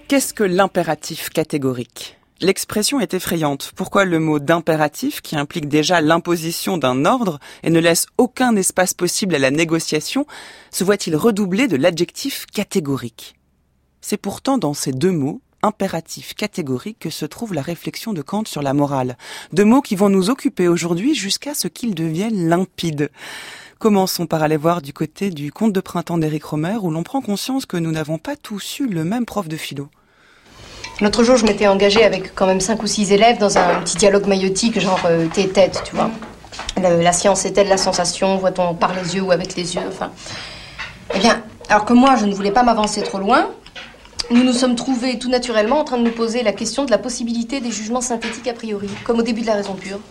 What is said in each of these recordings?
Qu'est-ce que l'impératif catégorique ? L'expression est effrayante. Pourquoi le mot d'impératif, qui implique déjà l'imposition d'un ordre et ne laisse aucun espace possible à la négociation, se voit-il redoubler de l'adjectif catégorique ? C'est pourtant dans ces deux mots, impératif catégorique, que se trouve la réflexion de Kant sur la morale. Deux mots qui vont nous occuper aujourd'hui jusqu'à ce qu'ils deviennent limpides. Commençons par aller voir du côté du conte de printemps d'Éric Rohmer, où l'on prend conscience que nous n'avons pas tous eu le même prof de philo. L'autre jour, je m'étais engagée avec quand même 5 ou 6 élèves dans un petit dialogue maïotique, genre tête-tête, tu vois. La science est-elle la sensation, voit-on par les yeux ou avec les yeux, enfin... Eh bien, alors que moi, je ne voulais pas m'avancer trop loin, nous nous sommes trouvés tout naturellement en train de nous poser la question de la possibilité des jugements synthétiques a priori, comme au début de la raison pure.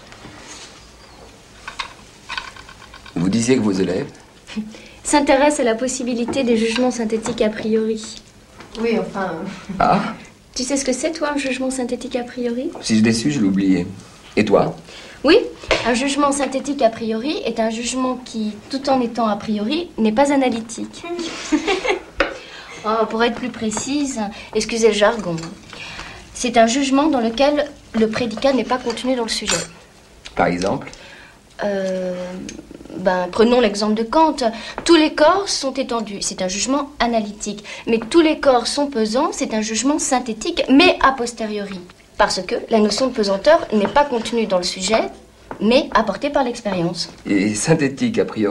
Vous disiez que vos élèves s'intéressent à la possibilité des jugements synthétiques a priori. Oui, enfin... Ah, Tu sais ce que c'est, toi, un jugement synthétique a priori ? si je l'ai su, je l'ai oublié. Et toi ? Oui, un jugement synthétique a priori est un jugement qui, tout en étant a priori, n'est pas analytique. Pour être plus précise, excusez le jargon. C'est un jugement dans lequel le prédicat n'est pas contenu dans le sujet. Par exemple ? Prenons l'exemple de Kant. Tous les corps sont étendus, c'est un jugement analytique. Mais tous les corps sont pesants, c'est un jugement synthétique, mais a posteriori. Parce que la notion de pesanteur n'est pas contenue dans le sujet, mais apportée par l'expérience. Et synthétique, a priori ?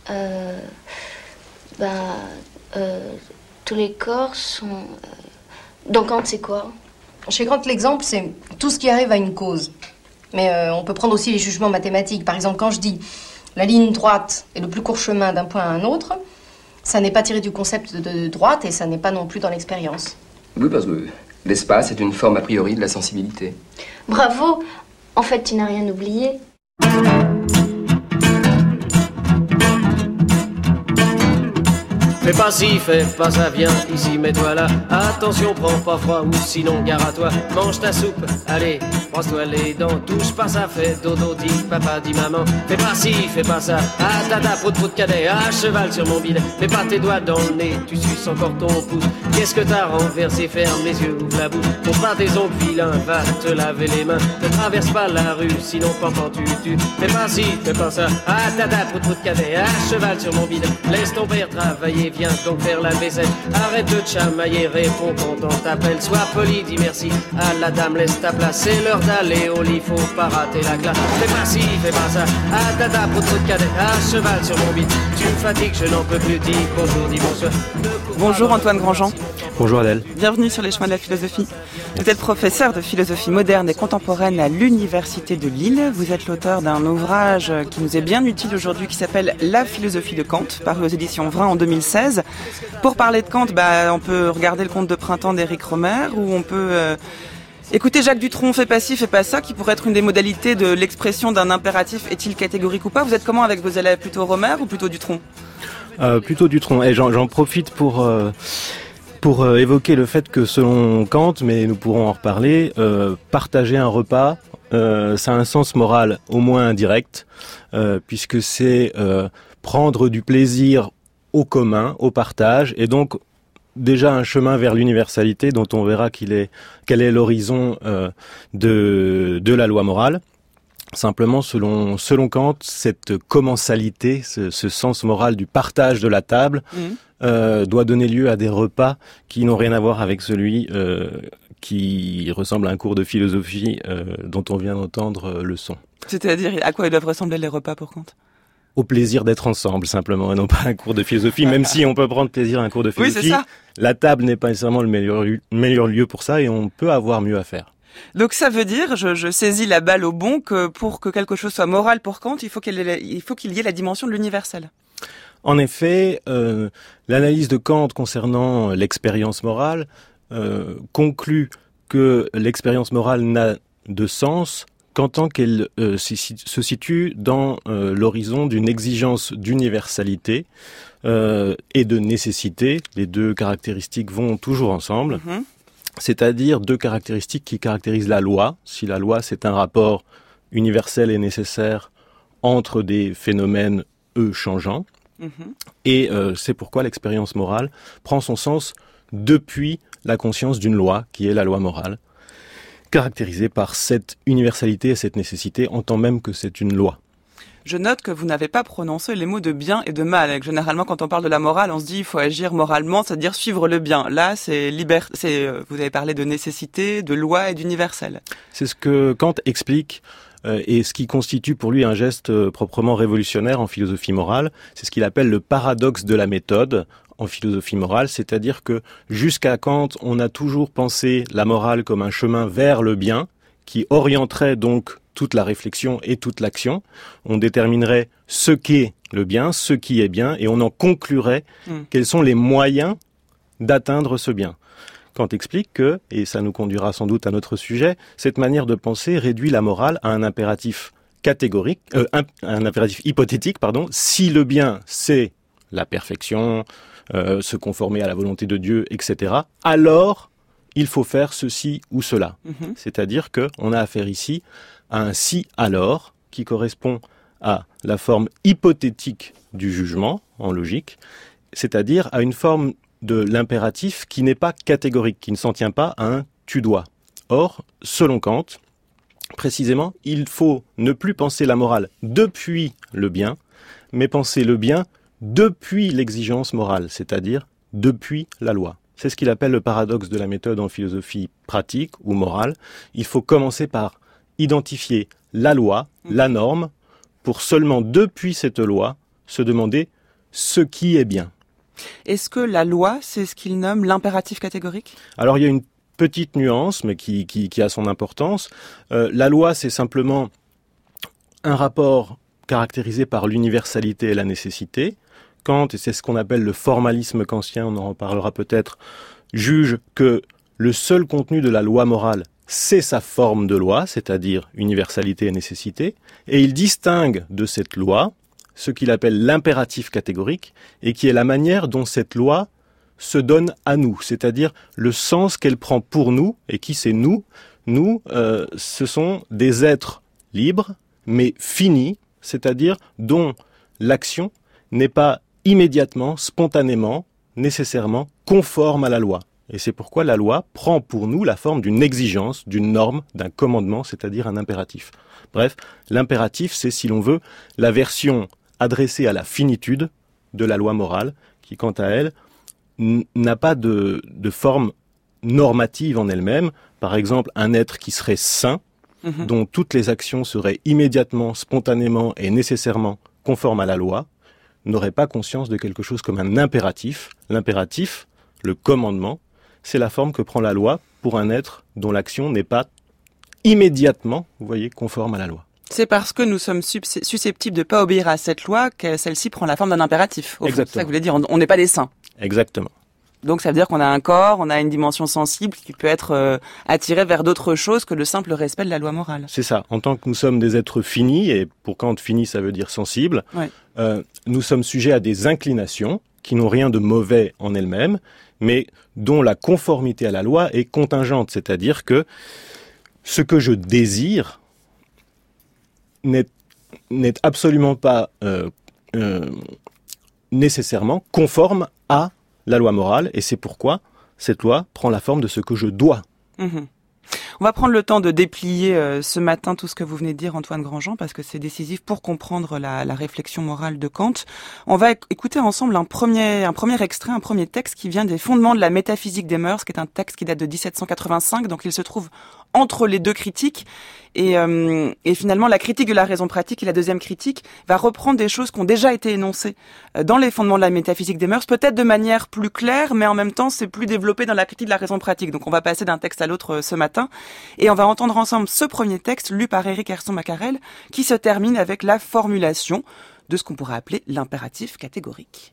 Tous les corps sont... Dans Kant, c'est quoi ? Chez Kant, l'exemple, c'est tout ce qui arrive à une cause. Mais on peut prendre aussi les jugements mathématiques. Par exemple, quand je dis la ligne droite est le plus court chemin d'un point à un autre, ça n'est pas tiré du concept de droite et ça n'est pas non plus dans l'expérience. Oui, parce que l'espace est une forme a priori de la sensibilité. Bravo ! En fait, tu n'as rien oublié. Fais pas ci, fais pas ça, viens ici, mets-toi là. Attention, prends pas froid ou sinon gare à toi. Mange ta soupe, allez, brosse-toi les dents. Touche pas ça, fais dodo, dit papa, dit maman. Fais pas ci, fais pas ça. Ah tata, prout prout cadet, à cheval sur mon bidet. Mets pas tes doigts dans le nez, tu suces encore ton pouce. Qu'est-ce que t'as renversé, ferme les yeux, ouvre la bouche. Pour pas tes ongles vilains, va te laver les mains. Ne traverse pas la rue, sinon pendant tu tues. Fais pas ci, fais pas ça. Ah tata, prout prout cadet, à cheval sur mon bidet. Laisse ton père travailler, viens donc faire la vaisselle. Arrête de te chamailler, réponds quand on t'appelle. Sois poli, dis merci à la dame, laisse ta place. C'est l'heure d'aller au lit, faut pas rater la classe. Fais pas ci, fais pas ça. Ah tata, pour trop de cadet, à cheval sur mon bide. Tu me fatigues, je n'en peux plus, dis bonjour, dis bonsoir. Bonjour Antoine Grandjean. Bonjour Adèle. Bienvenue sur les chemins de la philosophie. Vous êtes professeur de philosophie moderne et contemporaine à l'Université de Lille. Vous êtes l'auteur d'un ouvrage qui nous est bien utile aujourd'hui qui s'appelle La philosophie de Kant, paru aux éditions Vrin en 2016. Pour parler de Kant, on peut regarder le conte de printemps d'Éric Rohmer ou on peut écouter Jacques Dutronc, fais pas ci, fais pas ça, qui pourrait être une des modalités de l'expression d'un impératif, est-il catégorique ou pas. Vous êtes comment avec vos élèves, plutôt Rohmer ou plutôt Dutronc ? Plutôt Dutronc. Et j'en profite pour évoquer le fait que selon Kant, mais nous pourrons en reparler, partager un repas, ça a un sens moral au moins indirect, puisque c'est prendre du plaisir au commun, au partage, et donc déjà un chemin vers l'universalité dont on verra quel est l'horizon de la loi morale. Simplement, selon Kant, cette commensalité, ce sens moral du partage de la table, doit donner lieu à des repas qui n'ont rien à voir avec celui qui ressemble à un cours de philosophie dont on vient d'entendre le son. C'est-à-dire, à quoi ils doivent ressembler les repas pour Kant ? Au plaisir d'être ensemble, simplement, et non pas un cours de philosophie, même si on peut prendre plaisir à un cours de philosophie. Oui, c'est ça. La table n'est pas nécessairement le meilleur lieu pour ça, et on peut avoir mieux à faire. Donc ça veut dire, je saisis la balle au bon, que pour que quelque chose soit moral pour Kant, il faut qu'il y ait la dimension de l'universel. En effet, l'analyse de Kant concernant l'expérience morale conclut que l'expérience morale n'a de sens qu'en tant qu'elle se situe dans l'horizon d'une exigence d'universalité et de nécessité. Les deux caractéristiques vont toujours ensemble. Mm-hmm. C'est-à-dire deux caractéristiques qui caractérisent la loi. Si la loi, c'est un rapport universel et nécessaire entre des phénomènes, eux, changeants. Mm-hmm. Et c'est pourquoi l'expérience morale prend son sens depuis la conscience d'une loi, qui est la loi morale, caractérisée par cette universalité et cette nécessité, en tant même que c'est une loi. Je note que vous n'avez pas prononcé les mots de bien et de mal. Et que généralement, quand on parle de la morale, on se dit il faut agir moralement, c'est-à-dire suivre le bien. Là, vous avez parlé de nécessité, de loi et d'universel. C'est ce que Kant explique et ce qui constitue pour lui un geste proprement révolutionnaire en philosophie morale. C'est ce qu'il appelle le paradoxe de la méthode en philosophie morale, c'est-à-dire que jusqu'à Kant, on a toujours pensé la morale comme un chemin vers le bien, qui orienterait donc toute la réflexion et toute l'action. On déterminerait ce qu'est le bien, ce qui est bien, et on en conclurait quels sont les moyens d'atteindre ce bien. Kant explique que, et ça nous conduira sans doute à notre sujet, cette manière de penser réduit la morale à un impératif catégorique, un impératif hypothétique, si le bien c'est la perfection, se conformer à la volonté de Dieu, etc., alors il faut faire ceci ou cela. C'est-à-dire qu'on a affaire ici à un si alors qui correspond à la forme hypothétique du jugement en logique, c'est-à-dire à une forme de l'impératif qui n'est pas catégorique, qui ne s'en tient pas à un tu dois. Or, selon Kant, précisément, il faut ne plus penser la morale depuis le bien, mais penser le bien depuis l'exigence morale, c'est-à-dire depuis la loi. C'est ce qu'il appelle le paradoxe de la méthode en philosophie pratique ou morale. Il faut commencer par identifier la loi, la norme, pour seulement depuis cette loi se demander ce qui est bien. Est-ce que la loi, c'est ce qu'il nomme l'impératif catégorique ? Alors il y a une petite nuance, mais qui a son importance. La loi, c'est simplement un rapport caractérisé par l'universalité et la nécessité. Kant, et c'est ce qu'on appelle le formalisme kantien, on en reparlera peut-être, juge que le seul contenu de la loi morale, c'est sa forme de loi, c'est-à-dire universalité et nécessité, et il distingue de cette loi ce qu'il appelle l'impératif catégorique, et qui est la manière dont cette loi se donne à nous, c'est-à-dire le sens qu'elle prend pour nous, et qui c'est nous. Nous, ce sont des êtres libres, mais finis, c'est-à-dire dont l'action n'est pas immédiatement, spontanément, nécessairement conforme à la loi. Et c'est pourquoi la loi prend pour nous la forme d'une exigence, d'une norme, d'un commandement, c'est-à-dire un impératif. Bref, l'impératif, c'est, si l'on veut, la version adressée à la finitude de la loi morale, qui, quant à elle, n'a pas de forme normative en elle-même. Par exemple, un être qui serait saint, dont toutes les actions seraient immédiatement, spontanément et nécessairement conformes à la loi, n'aurait pas conscience de quelque chose comme un impératif. L'impératif, le commandement, c'est la forme que prend la loi pour un être dont l'action n'est pas immédiatement, vous voyez, conforme à la loi. C'est parce que nous sommes susceptibles de ne pas obéir à cette loi que celle-ci prend la forme d'un impératif. C'est ça que vous voulez dire, on n'est pas des saints. Exactement. Donc ça veut dire qu'on a un corps, on a une dimension sensible qui peut être attirée vers d'autres choses que le simple respect de la loi morale. C'est ça. En tant que nous sommes des êtres finis, et pour Kant, fini, ça veut dire sensible, nous sommes sujets à des inclinations qui n'ont rien de mauvais en elles-mêmes, mais dont la conformité à la loi est contingente. C'est-à-dire que ce que je désire n'est absolument pas nécessairement conforme à la loi morale, et c'est pourquoi cette loi prend la forme de ce que je dois. On va prendre le temps de déplier ce matin tout ce que vous venez de dire, Antoine Grandjean, parce que c'est décisif pour comprendre la réflexion morale de Kant. On va écouter ensemble un premier extrait, un premier texte qui vient des Fondements de la métaphysique des mœurs, qui est un texte qui date de 1785, donc il se trouve entre les deux critiques. Et finalement, la critique de la raison pratique et la deuxième critique va reprendre des choses qui ont déjà été énoncées dans les Fondements de la métaphysique des mœurs, peut-être de manière plus claire, mais en même temps, c'est plus développé dans la critique de la raison pratique. Donc on va passer d'un texte à l'autre ce matin. Et on va entendre ensemble ce premier texte lu par Éric Herson-Mackarel qui se termine avec la formulation de ce qu'on pourrait appeler l'impératif catégorique.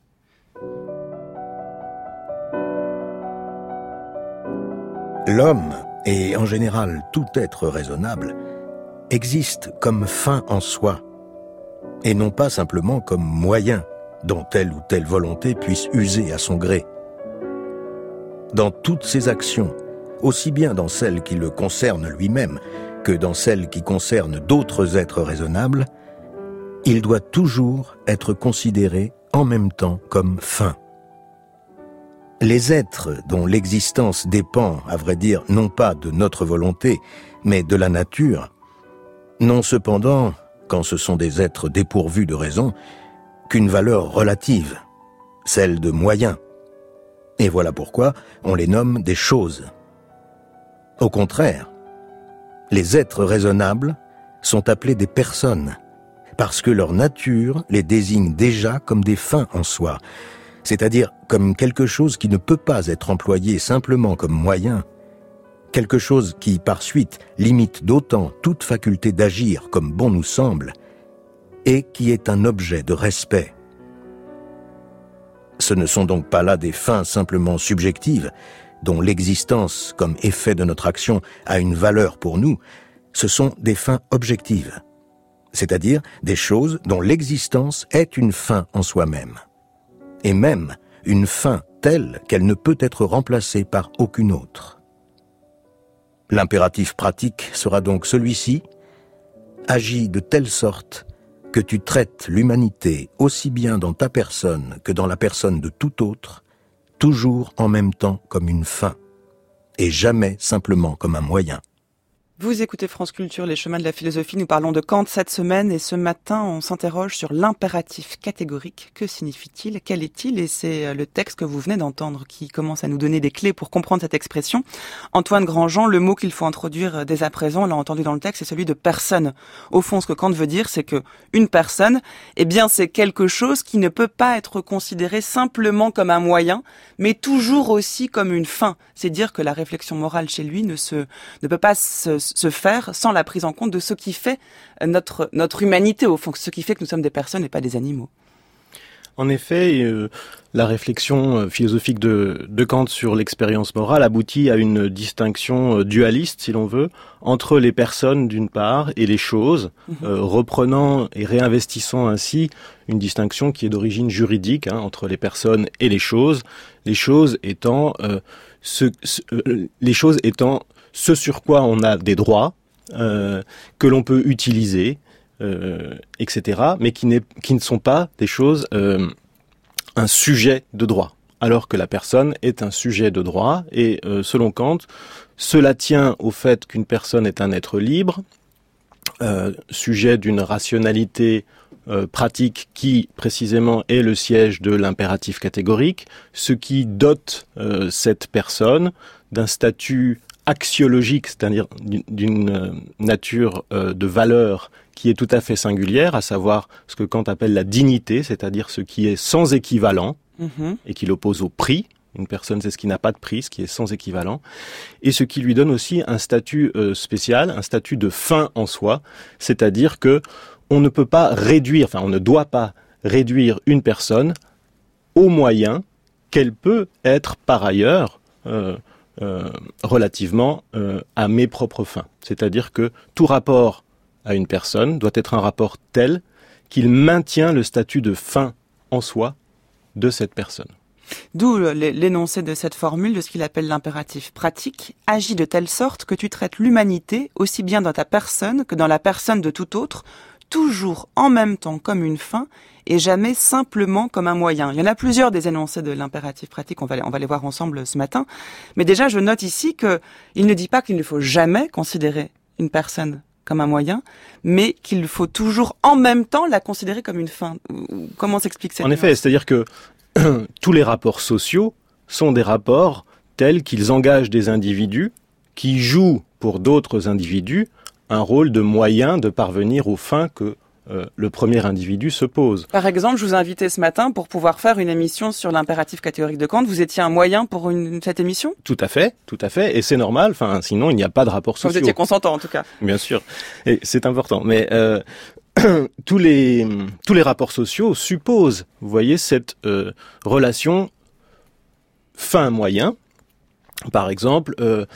L'homme, et en général tout être raisonnable, existe comme fin en soi, et non pas simplement comme moyen dont telle ou telle volonté puisse user à son gré. Dans toutes ses actions, aussi bien dans celles qui le concernent lui-même que dans celles qui concernent d'autres êtres raisonnables, il doit toujours être considéré en même temps comme fin. Les êtres dont l'existence dépend, à vrai dire, non pas de notre volonté, mais de la nature, n'ont cependant, quand ce sont des êtres dépourvus de raison, qu'une valeur relative, celle de moyens. Et voilà pourquoi on les nomme des choses. Au contraire, les êtres raisonnables sont appelés des personnes, parce que leur nature les désigne déjà comme des fins en soi, c'est-à-dire comme quelque chose qui ne peut pas être employé simplement comme moyen, quelque chose qui, par suite, limite d'autant toute faculté d'agir comme bon nous semble, et qui est un objet de respect. Ce ne sont donc pas là des fins simplement subjectives, dont l'existence, comme effet de notre action, a une valeur pour nous, ce sont des fins objectives, c'est-à-dire des choses dont l'existence est une fin en soi-même, et même une fin telle qu'elle ne peut être remplacée par aucune autre. L'impératif pratique sera donc celui-ci: agis de telle sorte que tu traites l'humanité aussi bien dans ta personne que dans la personne de tout autre, toujours en même temps comme une fin, et jamais simplement comme un moyen. Vous écoutez France Culture, les chemins de la philosophie. Nous parlons de Kant cette semaine et ce matin, on s'interroge sur l'impératif catégorique. Que signifie-t-il? Quel est-il? Et c'est le texte que vous venez d'entendre qui commence à nous donner des clés pour comprendre cette expression. Antoine Grandjean, le mot qu'il faut introduire dès à présent, on l'a entendu dans le texte, c'est celui de personne. Au fond, ce que Kant veut dire, c'est que une personne, eh bien, c'est quelque chose qui ne peut pas être considéré simplement comme un moyen, mais toujours aussi comme une fin. C'est dire que la réflexion morale chez lui ne peut pas se faire sans la prise en compte de ce qui fait notre humanité, au fond, ce qui fait que nous sommes des personnes et pas des animaux. En effet, la réflexion philosophique de Kant sur l'expérience morale aboutit à une distinction dualiste, si l'on veut, entre les personnes d'une part et les choses, reprenant et réinvestissant ainsi une distinction qui est d'origine juridique entre les personnes et les choses étant ce sur quoi on a des droits, que l'on peut utiliser, etc., mais qui ne sont pas des choses, un sujet de droit, alors que la personne est un sujet de droit, et selon Kant, cela tient au fait qu'une personne est un être libre, sujet d'une rationalité pratique qui, précisément, est le siège de l'impératif catégorique, ce qui dote cette personne d'un statut axiologique, c'est-à-dire d'une nature de valeur qui est tout à fait singulière, à savoir ce que Kant appelle la dignité, c'est-à-dire ce qui est sans équivalent et qui l'oppose au prix. Une personne, c'est ce qui n'a pas de prix, ce qui est sans équivalent, et ce qui lui donne aussi un statut spécial, un statut de fin en soi, c'est-à-dire que on ne peut pas réduire, on ne doit pas réduire une personne aux moyens qu'elle peut être par ailleurs relativement à mes propres fins. C'est-à-dire que tout rapport à une personne doit être un rapport tel qu'il maintient le statut de fin en soi de cette personne. D'où l'énoncé de cette formule de ce qu'il appelle l'impératif pratique. Agis de telle sorte que tu traites l'humanité aussi bien dans ta personne que dans la personne de tout autre, toujours en même temps comme une fin et jamais simplement comme un moyen. Il y en a plusieurs des énoncés de l'impératif pratique, on va les voir ensemble ce matin. Mais déjà, je note ici qu'il ne dit pas qu'il ne faut jamais considérer une personne comme un moyen, mais qu'il faut toujours en même temps la considérer comme une fin. Comment s'explique cette nuance ? En effet, c'est-à-dire que tous les rapports sociaux sont des rapports tels qu'ils engagent des individus qui jouent pour d'autres individus un rôle de moyen de parvenir aux fins que le premier individu se pose. Par exemple, je vous ai invité ce matin pour pouvoir faire une émission sur l'impératif catégorique de Kant. Vous étiez un moyen pour cette émission ? Tout à fait, et c'est normal, sinon il n'y a pas de rapports sociaux. Vous étiez consentant en tout cas. Bien sûr, et c'est important, mais tous les rapports sociaux supposent, vous voyez, cette relation fin-moyen. Par exemple,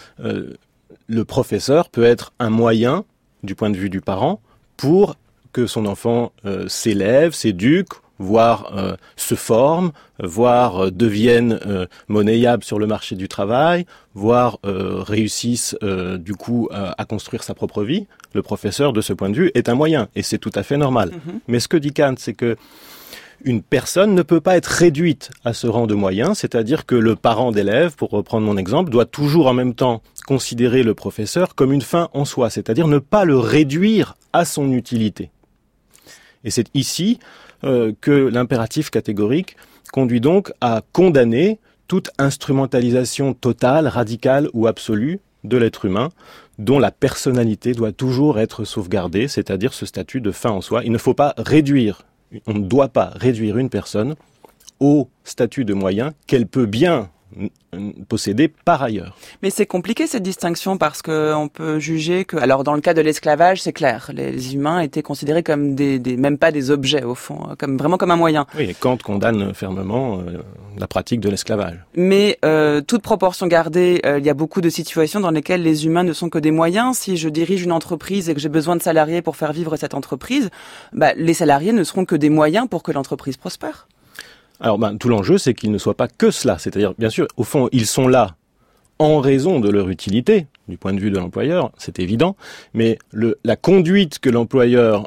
le professeur peut être un moyen, du point de vue du parent, pour que son enfant s'élève, s'éduque, voire se forme, voire devienne monnayable sur le marché du travail, voire réussisse du coup à construire sa propre vie. Le professeur, de ce point de vue, est un moyen, et c'est tout à fait normal. Mais ce que dit Kant, c'est que Une personne ne peut pas être réduite à ce rang de moyen, c'est-à-dire que le parent d'élève, pour reprendre mon exemple, doit toujours en même temps considérer le professeur comme une fin en soi, c'est-à-dire ne pas le réduire à son utilité. Et c'est ici que l'impératif catégorique conduit donc à condamner toute instrumentalisation totale, radicale ou absolue de l'être humain, dont la personnalité doit toujours être sauvegardée, c'est-à-dire ce statut de fin en soi. Il ne faut pas réduire, on ne doit pas réduire une personne au statut de moyen qu'elle peut bien posséder par ailleurs. Mais c'est compliqué cette distinction parce que on peut juger que, alors dans le cas de l'esclavage, c'est clair, les humains étaient considérés comme même pas des objets au fond, vraiment comme un moyen. Oui, et Kant condamne fermement la pratique de l'esclavage. Mais toute proportion gardée, il y a beaucoup de situations dans lesquelles les humains ne sont que des moyens. Si je dirige une entreprise et que j'ai besoin de salariés pour faire vivre cette entreprise, les salariés ne seront que des moyens pour que l'entreprise prospère. Alors, tout l'enjeu, c'est qu'ils ne soient pas que cela. C'est-à-dire, bien sûr, au fond, ils sont là en raison de leur utilité, du point de vue de l'employeur, c'est évident, mais la conduite que l'employeur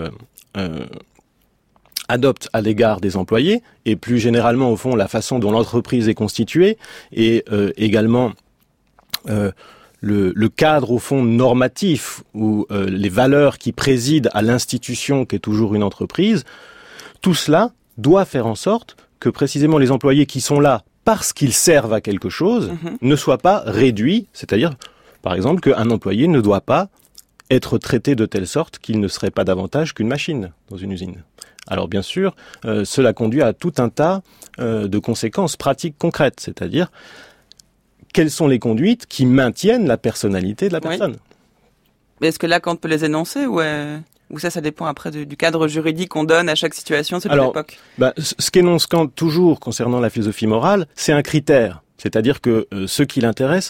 adopte à l'égard des employés, et plus généralement, au fond, la façon dont l'entreprise est constituée, et également le cadre, au fond, normatif, ou les valeurs qui président à l'institution qu'est toujours une entreprise, tout cela doit faire en sorte que précisément les employés qui sont là parce qu'ils servent à quelque chose ne soient pas réduits, c'est-à-dire, par exemple, qu'un employé ne doit pas être traité de telle sorte qu'il ne serait pas davantage qu'une machine dans une usine. Alors bien sûr, cela conduit à tout un tas de conséquences pratiques concrètes, c'est-à-dire quelles sont les conduites qui maintiennent la personnalité de la personne. Oui. Mais est-ce que là, Kant peut les énoncer ou ça dépend après du cadre juridique qu'on donne à chaque situation selon l'époque? Ce qu'énonce Kant toujours concernant la philosophie morale, c'est un critère. C'est-à-dire que ce qui l'intéresse,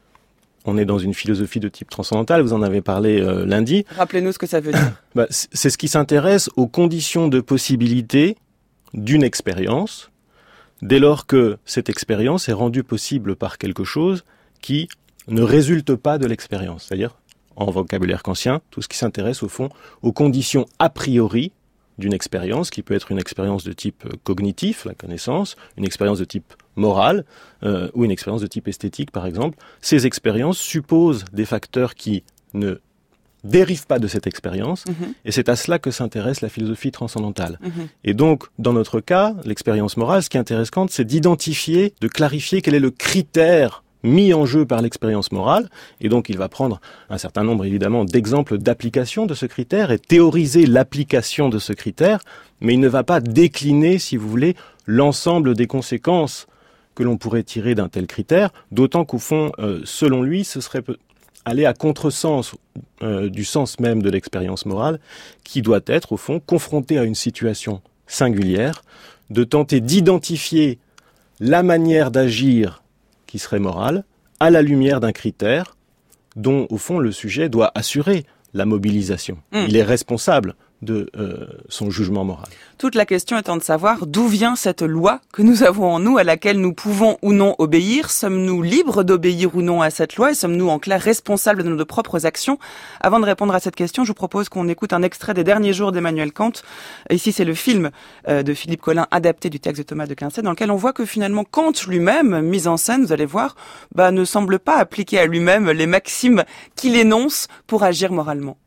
on est dans une philosophie de type transcendantal, vous en avez parlé lundi. Rappelez-nous ce que ça veut dire. C'est ce qui s'intéresse aux conditions de possibilité d'une expérience, dès lors que cette expérience est rendue possible par quelque chose qui ne résulte pas de l'expérience. C'est-à-dire, en vocabulaire kantien, tout ce qui s'intéresse au fond aux conditions a priori d'une expérience, qui peut être une expérience de type cognitif, la connaissance, une expérience de type moral, ou une expérience de type esthétique, par exemple. Ces expériences supposent des facteurs qui ne dérivent pas de cette expérience, et c'est à cela que s'intéresse la philosophie transcendantale. Et donc, dans notre cas, l'expérience morale, ce qui intéresse Kant, c'est d'identifier, de clarifier quel est le critère mis en jeu par l'expérience morale, et donc il va prendre un certain nombre évidemment d'exemples d'application de ce critère et théoriser l'application de ce critère, mais il ne va pas décliner, si vous voulez, l'ensemble des conséquences que l'on pourrait tirer d'un tel critère, d'autant qu'au fond, selon lui, ce serait aller à contresens du sens même de l'expérience morale, qui doit être, au fond, confronté à une situation singulière, de tenter d'identifier la manière d'agir qui serait morale, à la lumière d'un critère dont, au fond, le sujet doit assurer la mobilisation. Il est responsable de son jugement moral. Toute la question étant de savoir d'où vient cette loi que nous avons en nous, à laquelle nous pouvons ou non obéir. Sommes-nous libres d'obéir ou non à cette loi et sommes-nous en clair responsables de nos propres actions? Avant de répondre à cette question, je vous propose qu'on écoute un extrait des Derniers jours d'Emmanuel Kant. Ici, c'est le film de Philippe Collin adapté du texte de Thomas de Quincey, dans lequel on voit que finalement Kant lui-même, mis en scène, vous allez voir, ne semble pas appliquer à lui-même les maximes qu'il énonce pour agir moralement.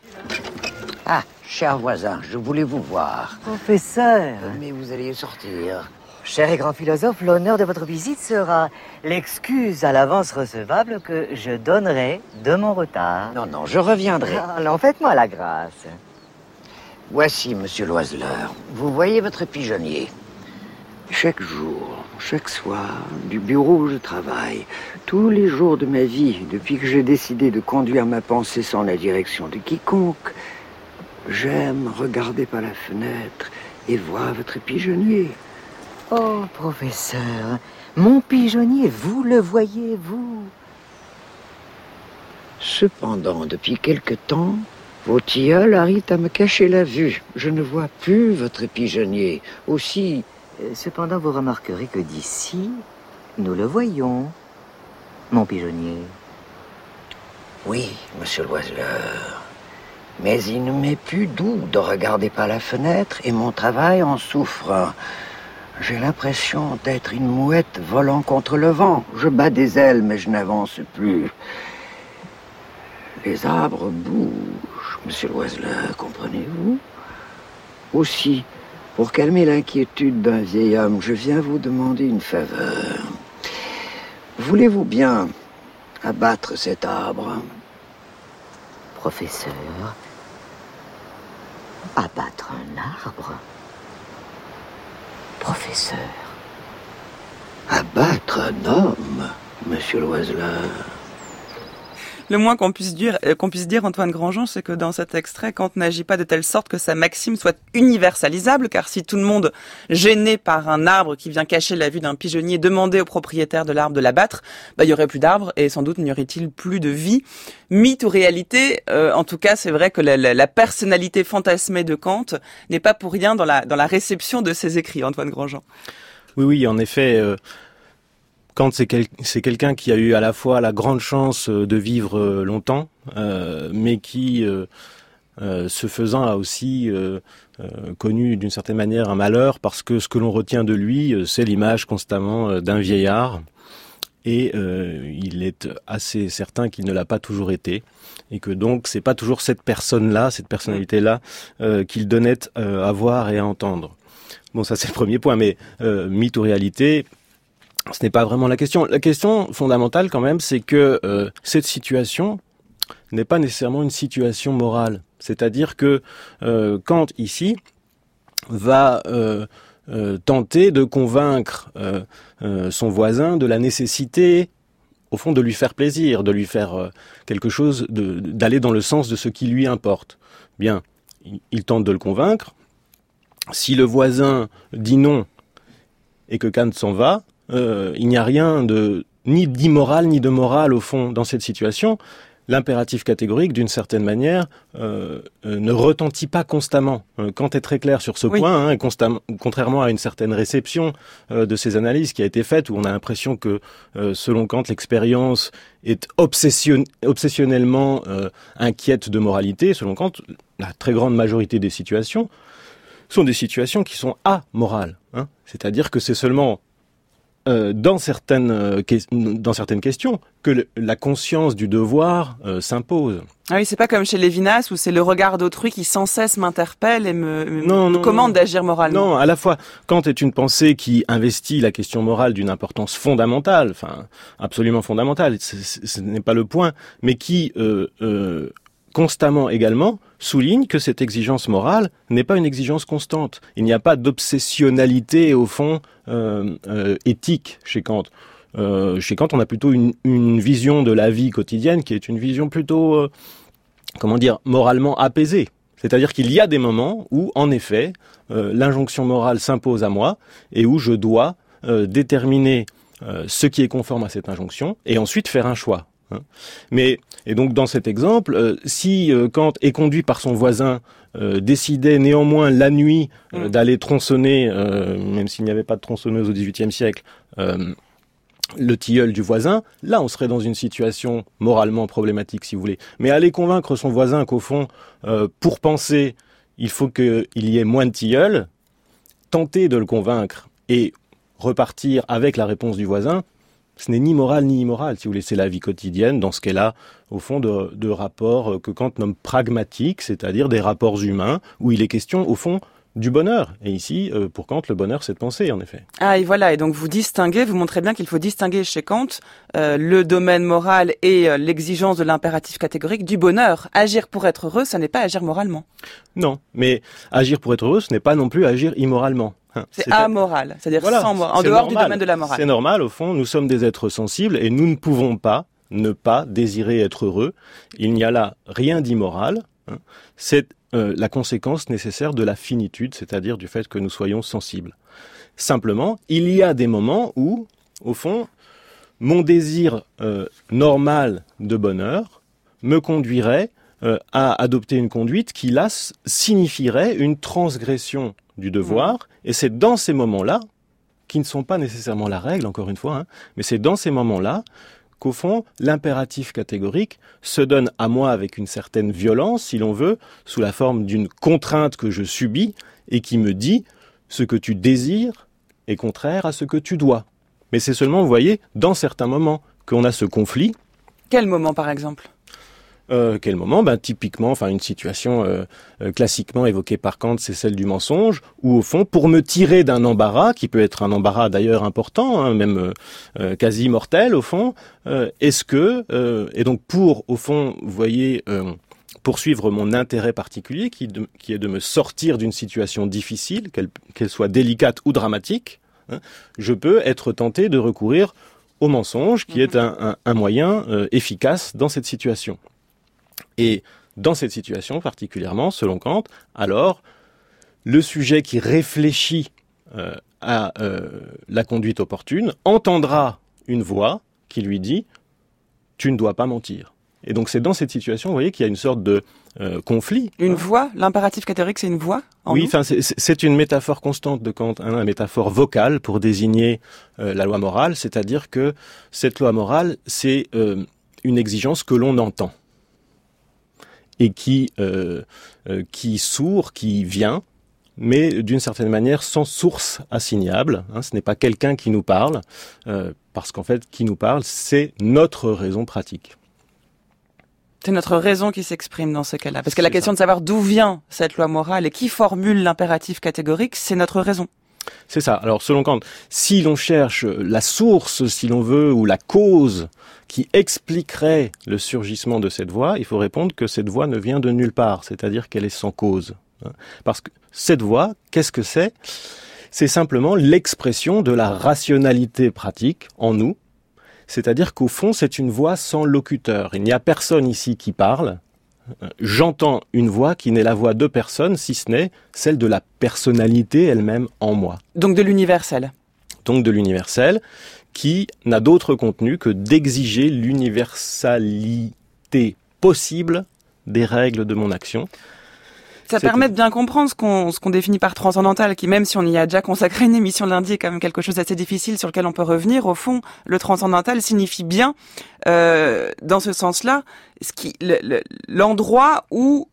Ah, cher voisin, je voulais vous voir. Professeur. Mais vous alliez sortir. Cher et grand philosophe, l'honneur de votre visite sera l'excuse à l'avance recevable que je donnerai de mon retard. Non, je reviendrai. Alors, faites-moi la grâce. Voici, monsieur Loiseleur. Vous voyez votre pigeonnier. Chaque jour, chaque soir, du bureau où je travaille, tous les jours de ma vie, depuis que j'ai décidé de conduire ma pensée sans la direction de quiconque, j'aime regarder par la fenêtre et voir votre pigeonnier. Oh, professeur, mon pigeonnier, vous le voyez, vous? Cependant, depuis quelque temps, vos tilleuls arrivent à me cacher la vue. Je ne vois plus votre pigeonnier. Aussi... Cependant, vous remarquerez que d'ici, nous le voyons, mon pigeonnier. Oui, monsieur Loiseleur. Mais il ne m'est plus doux de regarder par la fenêtre et mon travail en souffre. J'ai l'impression d'être une mouette volant contre le vent. Je bats des ailes, mais je n'avance plus. Les arbres bougent, monsieur Loiseleur, comprenez-vous? Aussi, pour calmer l'inquiétude d'un vieil homme, je viens vous demander une faveur. Voulez-vous bien abattre cet arbre? Professeur, abattre un arbre? Professeur. Abattre un homme, monsieur Loiseleur. Le moins qu'on puisse dire, Antoine Grandjean, c'est que dans cet extrait, Kant n'agit pas de telle sorte que sa maxime soit universalisable, car si tout le monde, gêné par un arbre qui vient cacher la vue d'un pigeonnier, demandait au propriétaire de l'arbre de l'abattre, il y aurait plus d'arbres et sans doute n'y aurait-il plus de vie. Mythe ou réalité, en tout cas, c'est vrai que la personnalité fantasmée de Kant n'est pas pour rien dans la réception de ses écrits, Antoine Grandjean. Oui, en effet. Kant, c'est quelqu'un qui a eu à la fois la grande chance de vivre longtemps, mais qui, ce faisant, a aussi connu d'une certaine manière un malheur, parce que ce que l'on retient de lui, c'est l'image constamment d'un vieillard, et il est assez certain qu'il ne l'a pas toujours été, et que donc c'est pas toujours cette personne-là, cette personnalité-là, qu'il donnait à voir et à entendre. Bon, ça c'est le premier point, mais mythe ou réalité, ce n'est pas vraiment la question. La question fondamentale quand même, c'est que cette situation n'est pas nécessairement une situation morale. C'est-à-dire que Kant, ici, va tenter de convaincre son voisin de la nécessité, au fond, de lui faire plaisir, de lui faire quelque chose, d'aller dans le sens de ce qui lui importe. Bien, il tente de le convaincre. Si le voisin dit non et que Kant s'en va, il n'y a rien ni d'immoral ni de moral au fond dans cette situation. L'impératif catégorique, d'une certaine manière, ne retentit pas constamment. Kant est très clair sur ce point, contrairement à une certaine réception de ces analyses qui a été faite, où on a l'impression que, selon Kant, l'expérience est obsessionnellement inquiète de moralité. Selon Kant, la très grande majorité des situations sont des situations qui sont amorales. C'est-à-dire que c'est seulement dans certaines questions que la conscience du devoir s'impose. Ah oui, c'est pas comme chez Lévinas où c'est le regard d'autrui qui sans cesse m'interpelle et me commande d'agir moralement. Non, à la fois, Kant est une pensée qui investit la question morale d'une importance fondamentale, enfin absolument fondamentale, ce n'est pas le point, mais qui constamment également souligne que cette exigence morale n'est pas une exigence constante. Il n'y a pas d'obsessionnalité au fond éthique chez Kant. Chez Kant, on a plutôt une vision de la vie quotidienne qui est une vision plutôt, moralement apaisée. C'est-à-dire qu'il y a des moments où, en effet, l'injonction morale s'impose à moi et où je dois déterminer ce qui est conforme à cette injonction et ensuite faire un choix. Et donc dans cet exemple, si Kant est conduit par son voisin, décidait néanmoins la nuit d'aller tronçonner, même s'il n'y avait pas de tronçonneuse au XVIIIe siècle, le tilleul du voisin, là on serait dans une situation moralement problématique si vous voulez. Mais aller convaincre son voisin qu'au fond, pour penser, il faut qu'il y ait moins de tilleul, tenter de le convaincre et repartir avec la réponse du voisin, ce n'est ni moral ni immoral, si vous voulez, c'est la vie quotidienne, dans ce qu'elle-là, au fond, de rapports que Kant nomme pragmatiques, c'est-à-dire des rapports humains, où il est question, au fond, du bonheur. Et ici, pour Kant, le bonheur, c'est de penser, en effet. Ah, et voilà, et donc vous montrez bien qu'il faut distinguer chez Kant le domaine moral et l'exigence de l'impératif catégorique du bonheur. Agir pour être heureux, ça n'est pas agir moralement. Non, mais agir pour être heureux, ce n'est pas non plus agir immoralement. C'est amoral, c'est-à-dire en dehors du domaine de la morale. C'est normal, au fond, nous sommes des êtres sensibles et nous ne pouvons pas ne pas désirer être heureux. Il n'y a là rien d'immoral. C'est la conséquence nécessaire de la finitude, c'est-à-dire du fait que nous soyons sensibles. Simplement, il y a des moments où, au fond, mon désir normal de bonheur me conduirait à adopter une conduite qui, là, signifierait une transgression du devoir, et c'est dans ces moments-là, qui ne sont pas nécessairement la règle, encore une fois, mais c'est dans ces moments-là qu'au fond, l'impératif catégorique se donne à moi avec une certaine violence, si l'on veut, sous la forme d'une contrainte que je subis et qui me dit « ce que tu désires est contraire à ce que tu dois ». Mais c'est seulement, vous voyez, dans certains moments qu'on a ce conflit. Quel moment, par exemple ? Quel moment ? Typiquement, une situation classiquement évoquée par Kant, c'est celle du mensonge, où au fond, pour me tirer d'un embarras, qui peut être un embarras d'ailleurs important, même quasi mortel au fond, et donc pour, au fond, vous voyez, poursuivre mon intérêt particulier, qui est de me sortir d'une situation difficile, qu'elle soit délicate ou dramatique, je peux être tenté de recourir au mensonge, qui est un moyen efficace dans cette situation. Et dans cette situation particulièrement, selon Kant, alors, le sujet qui réfléchit à la conduite opportune entendra une voix qui lui dit « tu ne dois pas mentir ». Et donc c'est dans cette situation, vous voyez, qu'il y a une sorte de conflit. Une voix ? L'impératif catégorique, c'est une voix en nous ? C'est une métaphore constante de Kant, une métaphore vocale pour désigner la loi morale, c'est-à-dire que cette loi morale, c'est une exigence que l'on entend et qui sourd, qui vient, mais d'une certaine manière sans source assignable. Ce n'est pas quelqu'un qui nous parle, parce qu'en fait, qui nous parle, c'est notre raison pratique. C'est notre raison qui s'exprime dans ce cas-là. Parce que la question de savoir d'où vient cette loi morale et qui formule l'impératif catégorique, c'est notre raison. C'est ça. Alors, selon Kant, si l'on cherche la source, si l'on veut, ou la cause qui expliquerait le surgissement de cette voix, il faut répondre que cette voix ne vient de nulle part, c'est-à-dire qu'elle est sans cause. Parce que cette voix, qu'est-ce que c'est ? C'est simplement l'expression de la rationalité pratique en nous, c'est-à-dire qu'au fond, c'est une voix sans locuteur. Il n'y a personne ici qui parle. J'entends une voix qui n'est la voix de personne, si ce n'est celle de la personnalité elle-même en moi. Donc de l'universel. Donc de l'universel, qui n'a d'autre contenu que d'exiger l'universalité possible des règles de mon action. Ça permet de bien comprendre ce qu'on définit par transcendantal, qui même si on y a déjà consacré une émission lundi, est quand même quelque chose d'assez difficile sur lequel on peut revenir. Au fond, le transcendantal signifie bien, dans ce sens-là, l'endroit où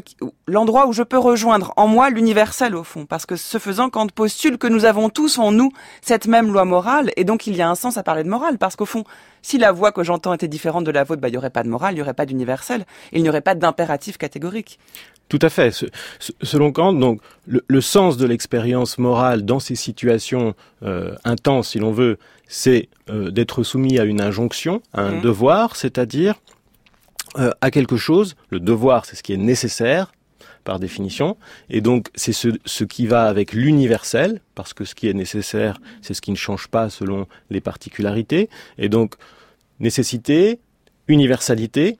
je peux rejoindre en moi l'universel au fond, parce que ce faisant, Kant postule que nous avons tous en nous cette même loi morale, et donc il y a un sens à parler de morale, parce qu'au fond, si la voix que j'entends était différente de la vôtre, il n'y aurait pas de morale, il n'y aurait pas d'universel, il n'y aurait pas d'impératif catégorique. Tout à fait. Selon Kant, donc, le sens de l'expérience morale dans ces situations intenses, si l'on veut, c'est d'être soumis à une injonction, à un devoir, c'est-à-dire à quelque chose. Le devoir, c'est ce qui est nécessaire, par définition, et donc c'est ce qui va avec l'universel, parce que ce qui est nécessaire, c'est ce qui ne change pas selon les particularités, et donc nécessité, universalité,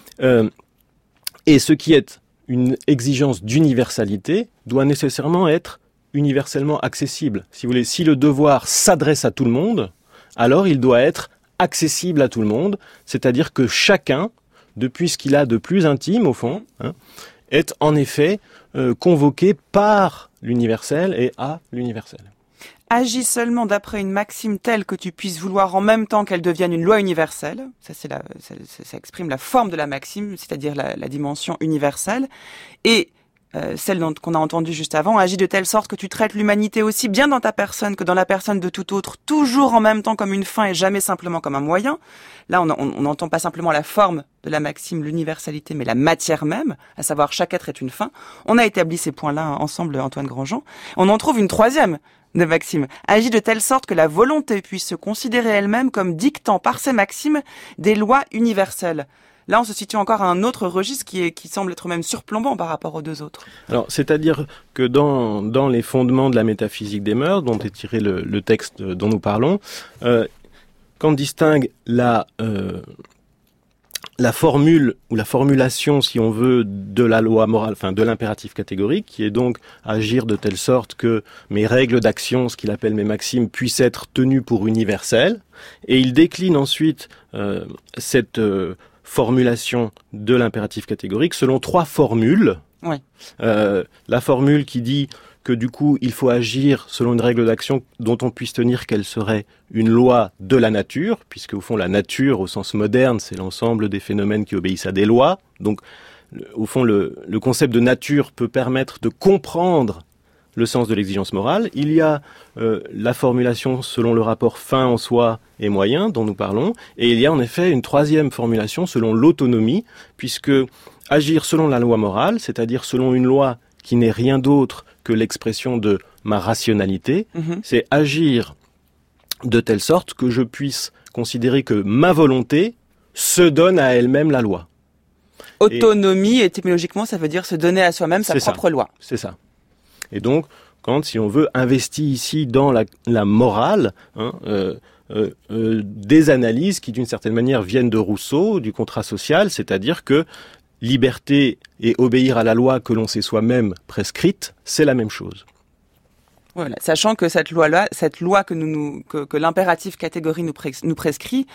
et ce qui est une exigence d'universalité doit nécessairement être universellement accessible. Si vous voulez, si le devoir s'adresse à tout le monde, alors il doit être accessible à tout le monde, c'est-à-dire que chacun, depuis ce qu'il a de plus intime au fond, est en effet convoqué par l'universel et à l'universel. Agis seulement d'après une maxime telle que tu puisses vouloir en même temps qu'elle devienne une loi universelle. Ça exprime la forme de la maxime, c'est-à-dire la dimension universelle. Et celle qu'on a entendue juste avant, agis de telle sorte que tu traites l'humanité aussi bien dans ta personne que dans la personne de tout autre, toujours en même temps comme une fin et jamais simplement comme un moyen. Là, on n'entend pas simplement la forme de la maxime, l'universalité, mais la matière même, à savoir chaque être est une fin. On a établi ces points-là ensemble, Antoine Grandjean. On en trouve une troisième de maxime. Agis de telle sorte que la volonté puisse se considérer elle-même comme dictant par ces maximes des lois universelles. Là, on se situe encore à un autre registre qui semble être même surplombant par rapport aux deux autres. Alors, c'est-à-dire que dans les fondements de la métaphysique des mœurs, dont est tiré le texte dont nous parlons, Kant distingue la formule ou la formulation, si on veut, de la loi morale, de l'impératif catégorique, qui est donc agir de telle sorte que mes règles d'action, ce qu'il appelle mes maximes, puissent être tenues pour universelles. Et il décline ensuite cette formulation de l'impératif catégorique selon trois formules. Oui. La formule qui dit que du coup, il faut agir selon une règle d'action dont on puisse tenir qu'elle serait une loi de la nature, puisque au fond, la nature, au sens moderne, c'est l'ensemble des phénomènes qui obéissent à des lois. Donc, au fond, le concept de nature peut permettre de comprendre le sens de l'exigence morale. Il y a la formulation selon le rapport fin en soi et moyen dont nous parlons, et il y a en effet une troisième formulation selon l'autonomie, puisque agir selon la loi morale, c'est-à-dire selon une loi qui n'est rien d'autre que l'expression de ma rationalité, c'est agir de telle sorte que je puisse considérer que ma volonté se donne à elle-même la loi. Autonomie, étymologiquement, ça veut dire se donner à soi-même sa propre loi. C'est ça. Et donc, quand, si on veut, investit ici dans la morale, des analyses qui, d'une certaine manière, viennent de Rousseau, du contrat social, c'est-à-dire que liberté et obéir à la loi que l'on s'est soi-même prescrite, c'est la même chose. Voilà, sachant que cette loi-là, que l'impératif catégorie nous prescrit,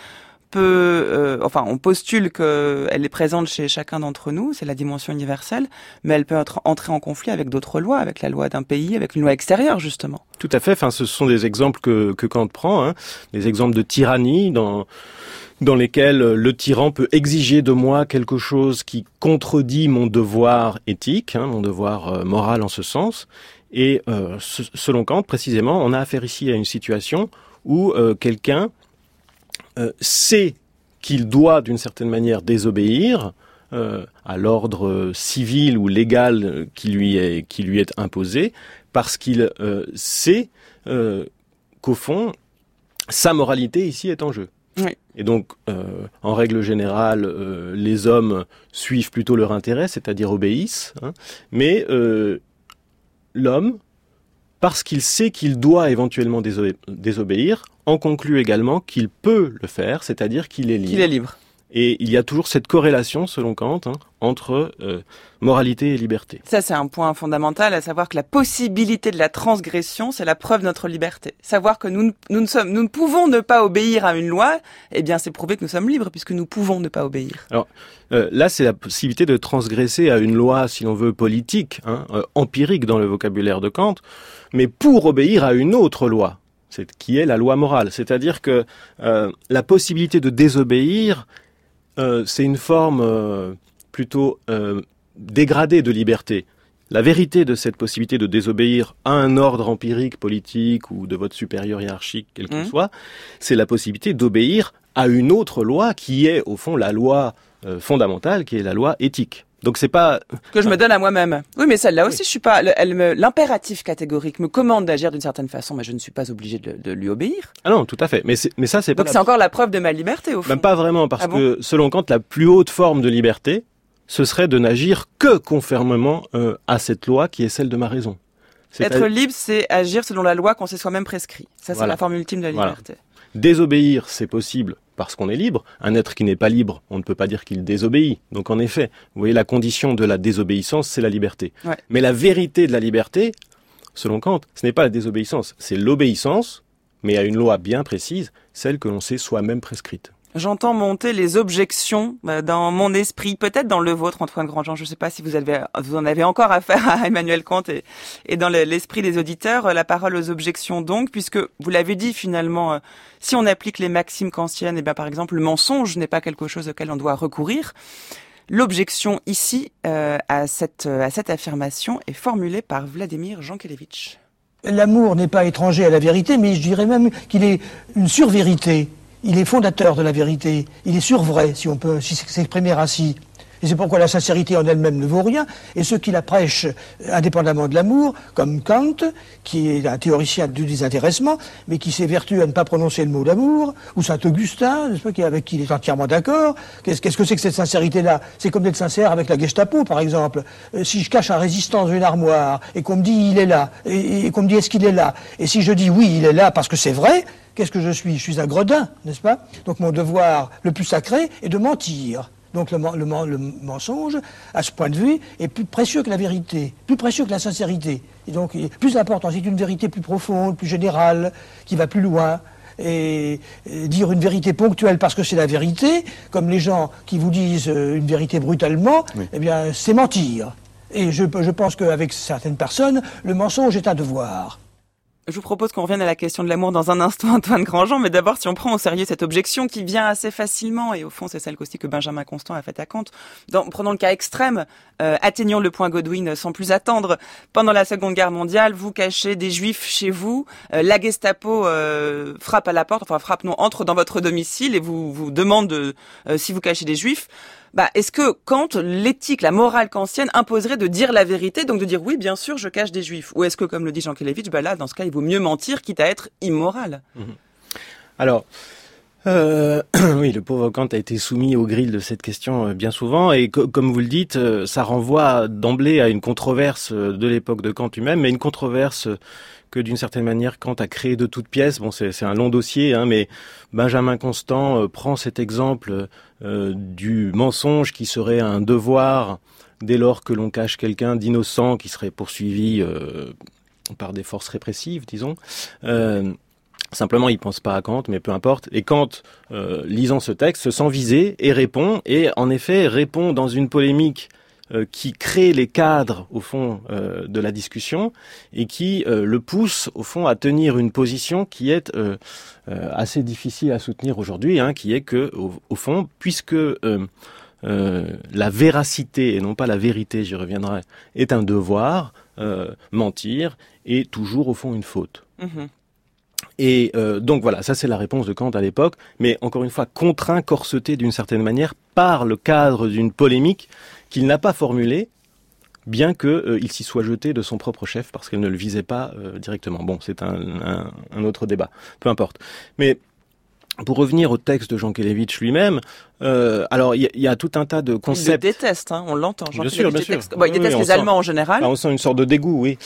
on postule qu'elle est présente chez chacun d'entre nous, c'est la dimension universelle, mais elle peut entrer en conflit avec d'autres lois, avec la loi d'un pays, avec une loi extérieure, justement. Tout à fait, ce sont des exemples que Kant prend, des exemples de tyrannie dans lesquels le tyran peut exiger de moi quelque chose qui contredit mon devoir éthique, mon devoir moral en ce sens. Et selon Kant, précisément, on a affaire ici à une situation où quelqu'un sait qu'il doit d'une certaine manière désobéir à l'ordre civil ou légal qui lui est imposé, parce qu'il sait qu'au fond, sa moralité ici est en jeu. Oui. Et donc, en règle générale, les hommes suivent plutôt leur intérêt, c'est-à-dire obéissent, mais l'homme, parce qu'il sait qu'il doit éventuellement désobéir, en conclut également qu'il peut le faire, c'est-à-dire qu'il est libre. Qu'il est libre. Et il y a toujours cette corrélation, selon Kant, entre moralité et liberté. Ça, c'est un point fondamental, à savoir que la possibilité de la transgression, c'est la preuve de notre liberté. Savoir que nous ne pouvons ne pas obéir à une loi, eh bien, c'est prouver que nous sommes libres, puisque nous pouvons ne pas obéir. Alors, là, c'est la possibilité de transgresser à une loi, si l'on veut, politique, empirique dans le vocabulaire de Kant, mais pour obéir à une autre loi, qui est la loi morale. C'est-à-dire que la possibilité de désobéir, c'est une forme plutôt dégradée de liberté. La vérité de cette possibilité de désobéir à un ordre empirique, politique ou de votre supérieur hiérarchique, quel qu'il soit, c'est la possibilité d'obéir à une autre loi qui est, au fond, la loi fondamentale, qui est la loi éthique. Donc c'est pas que je me donne à moi-même. Oui, mais celle-là aussi, je suis pas. L'impératif catégorique me commande d'agir d'une certaine façon, mais je ne suis pas obligé de lui obéir. Ah non, tout à fait. Mais ça, c'est pas. Donc c'est encore la preuve de ma liberté, au fond. Même pas vraiment, parce que selon Kant, la plus haute forme de liberté, ce serait de n'agir que conformément à cette loi qui est celle de ma raison. Être libre, c'est agir selon la loi qu'on s'est soi-même prescrit. Ça, c'est la forme ultime de la liberté. Désobéir, c'est possible parce qu'on est libre. Un être qui n'est pas libre, on ne peut pas dire qu'il désobéit. Donc en effet, vous voyez, la condition de la désobéissance, c'est la liberté. Ouais. Mais la vérité de la liberté, selon Kant, ce n'est pas la désobéissance, c'est l'obéissance, mais à une loi bien précise, celle que l'on s'est soi-même prescrite. J'entends monter les objections dans mon esprit, peut-être dans le vôtre, Antoine Grandjean. Je ne sais pas si vous en avez encore affaire à Emmanuel Kant et dans l'esprit des auditeurs, la parole aux objections donc, puisque vous l'avez dit finalement, si on applique les maximes kantiennes, et bien par exemple le mensonge n'est pas quelque chose auquel on doit recourir. L'objection ici à cette affirmation est formulée par Vladimir Jankélévitch. L'amour n'est pas étranger à la vérité, mais je dirais même qu'il est une survérité. Il est fondateur de la vérité, il est survrai, si on peut s'exprimer ainsi. Et c'est pourquoi la sincérité en elle-même ne vaut rien. Et ceux qui la prêchent indépendamment de l'amour, comme Kant, qui est un théoricien du désintéressement, mais qui s'évertue à ne pas prononcer le mot d'amour, ou Saint-Augustin, n'est-ce pas, avec qui il est entièrement d'accord. Qu'est-ce que c'est que cette sincérité-là? C'est comme d'être sincère avec la Gestapo, par exemple. Si je cache un résistant dans une armoire, et qu'on me dit il est là, et qu'on me dit est-ce qu'il est là, et si je dis oui, il est là parce que c'est vrai, qu'est-ce que je suis? Je suis un gredin, n'est-ce pas? Donc mon devoir le plus sacré est de mentir. Donc le mensonge, à ce point de vue, est plus précieux que la vérité, plus précieux que la sincérité. Et donc plus important, c'est une vérité plus profonde, plus générale, qui va plus loin. Et dire une vérité ponctuelle parce que c'est la vérité, comme les gens qui vous disent une vérité brutalement, oui. Eh bien c'est mentir. Et je pense qu'avec certaines personnes, le mensonge est un devoir. Je vous propose qu'on revienne à la question de l'amour dans un instant, Antoine Grandjean, mais d'abord, si on prend au sérieux cette objection qui vient assez facilement, et au fond, c'est celle aussi que Benjamin Constant a faite à Kant. Prenons le cas extrême, atteignons le point Godwin sans plus attendre. Pendant la Seconde Guerre mondiale, vous cachez des Juifs chez vous, la Gestapo frappe à la porte, entre dans votre domicile et vous demande si vous cachez des Juifs. Est-ce que Kant, l'éthique, la morale kantienne imposerait de dire la vérité, donc de dire oui, bien sûr, je cache des Juifs? Ou est-ce que, comme le dit Jankélévitch, là, dans ce cas, il vaut mieux mentir, quitte à être immoral? Alors, oui, le pauvre Kant a été soumis au grill de cette question bien souvent, et comme vous le dites, ça renvoie d'emblée à une controverse de l'époque de Kant lui-même, mais une controverse que d'une certaine manière Kant a créé de toutes pièces. Bon, c'est un long dossier, mais Benjamin Constant prend cet exemple du mensonge qui serait un devoir dès lors que l'on cache quelqu'un d'innocent qui serait poursuivi par des forces répressives, disons. Simplement, il pense pas à Kant, mais peu importe. Et Kant, lisant ce texte, se sent visé et répond, et en effet répond dans une polémique qui crée les cadres, au fond, de la discussion, et qui le pousse, au fond, à tenir une position qui est assez difficile à soutenir aujourd'hui, qui est que, au fond, puisque la véracité, et non pas la vérité, j'y reviendrai, est un devoir, mentir est toujours, au fond, une faute. Et donc voilà, ça c'est la réponse de Kant à l'époque, mais encore une fois contraint, corseté d'une certaine manière par le cadre d'une polémique qu'il n'a pas formulée, bien qu'il s'y soit jeté de son propre chef parce qu'elle ne le visait pas directement. Bon, c'est un autre débat, peu importe. Mais pour revenir au texte de Jankélévitch lui-même, alors il y a tout un tas de concepts. Il le déteste, on l'entend. Bien sûr. Il déteste les Allemands en général. On sent une sorte de dégoût, oui.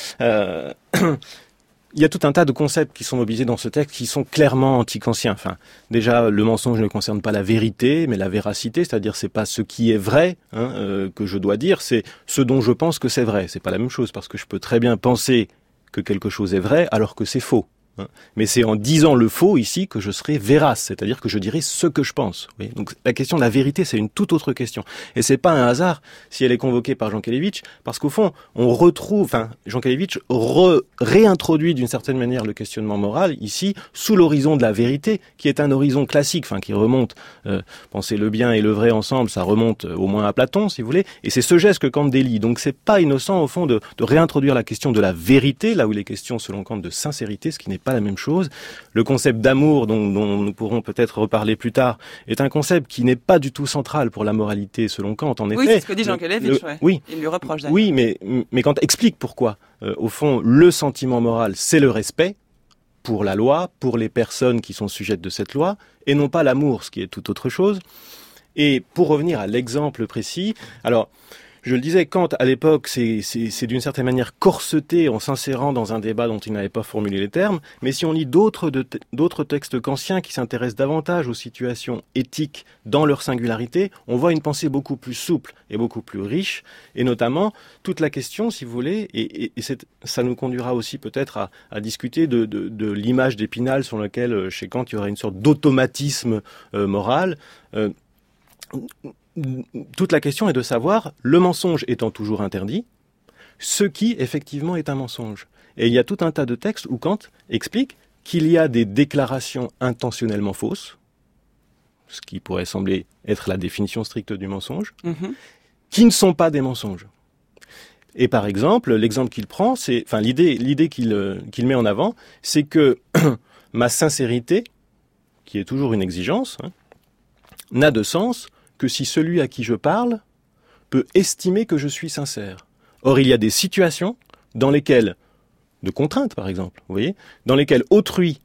Il y a tout un tas de concepts qui sont mobilisés dans ce texte qui sont clairement anti-kantiens. Enfin, déjà, le mensonge ne concerne pas la vérité, mais la véracité, c'est-à-dire c'est pas ce qui est vrai que je dois dire, c'est ce dont je pense que c'est vrai. C'est pas la même chose parce que je peux très bien penser que quelque chose est vrai alors que c'est faux. Mais c'est en disant le faux ici que je serai vérace, c'est-à-dire que je dirai ce que je pense. Oui. Donc la question de la vérité, c'est une toute autre question. Et c'est pas un hasard si elle est convoquée par Jankélévitch, parce qu'au fond, on retrouve, Jankélévitch réintroduit d'une certaine manière le questionnement moral ici sous l'horizon de la vérité, qui est un horizon classique, qui remonte, penser le bien et le vrai ensemble, ça remonte au moins à Platon, si vous voulez. Et c'est ce geste que Kant délie. Donc c'est pas innocent au fond de réintroduire la question de la vérité, là où il est question selon Kant de sincérité, ce qui n'est pas la même chose. Le concept d'amour, dont nous pourrons peut-être reparler plus tard, est un concept qui n'est pas du tout central pour la moralité selon Kant, en effet. Oui, c'est ce que dit Jankélévitch, oui. Il lui reproche d'ailleurs. Oui, mais Kant explique pourquoi. Au fond, le sentiment moral, c'est le respect pour la loi, pour les personnes qui sont sujettes de cette loi, et non pas l'amour, ce qui est tout autre chose. Et pour revenir à l'exemple précis, alors, je le disais, Kant, à l'époque, c'est d'une certaine manière corseté en s'insérant dans un débat dont il n'avait pas formulé les termes, mais si on lit d'autres textes kantiens qui s'intéressent davantage aux situations éthiques dans leur singularité, on voit une pensée beaucoup plus souple et beaucoup plus riche, et notamment toute la question, si vous voulez, et ça nous conduira aussi peut-être à discuter de l'image d'Épinal sur laquelle, chez Kant, il y aurait une sorte d'automatisme moral. Toute la question est de savoir, le mensonge étant toujours interdit, ce qui effectivement est un mensonge. Et il y a tout un tas de textes où Kant explique qu'il y a des déclarations intentionnellement fausses, ce qui pourrait sembler être la définition stricte du mensonge, qui ne sont pas des mensonges. Et par exemple, l'exemple qu'il prend, l'idée qu'il met en avant, c'est que ma sincérité, qui est toujours une exigence, n'a de sens que si celui à qui je parle peut estimer que je suis sincère. Or, il y a des situations dans lesquelles, de contraintes par exemple, vous voyez, dans lesquelles autrui,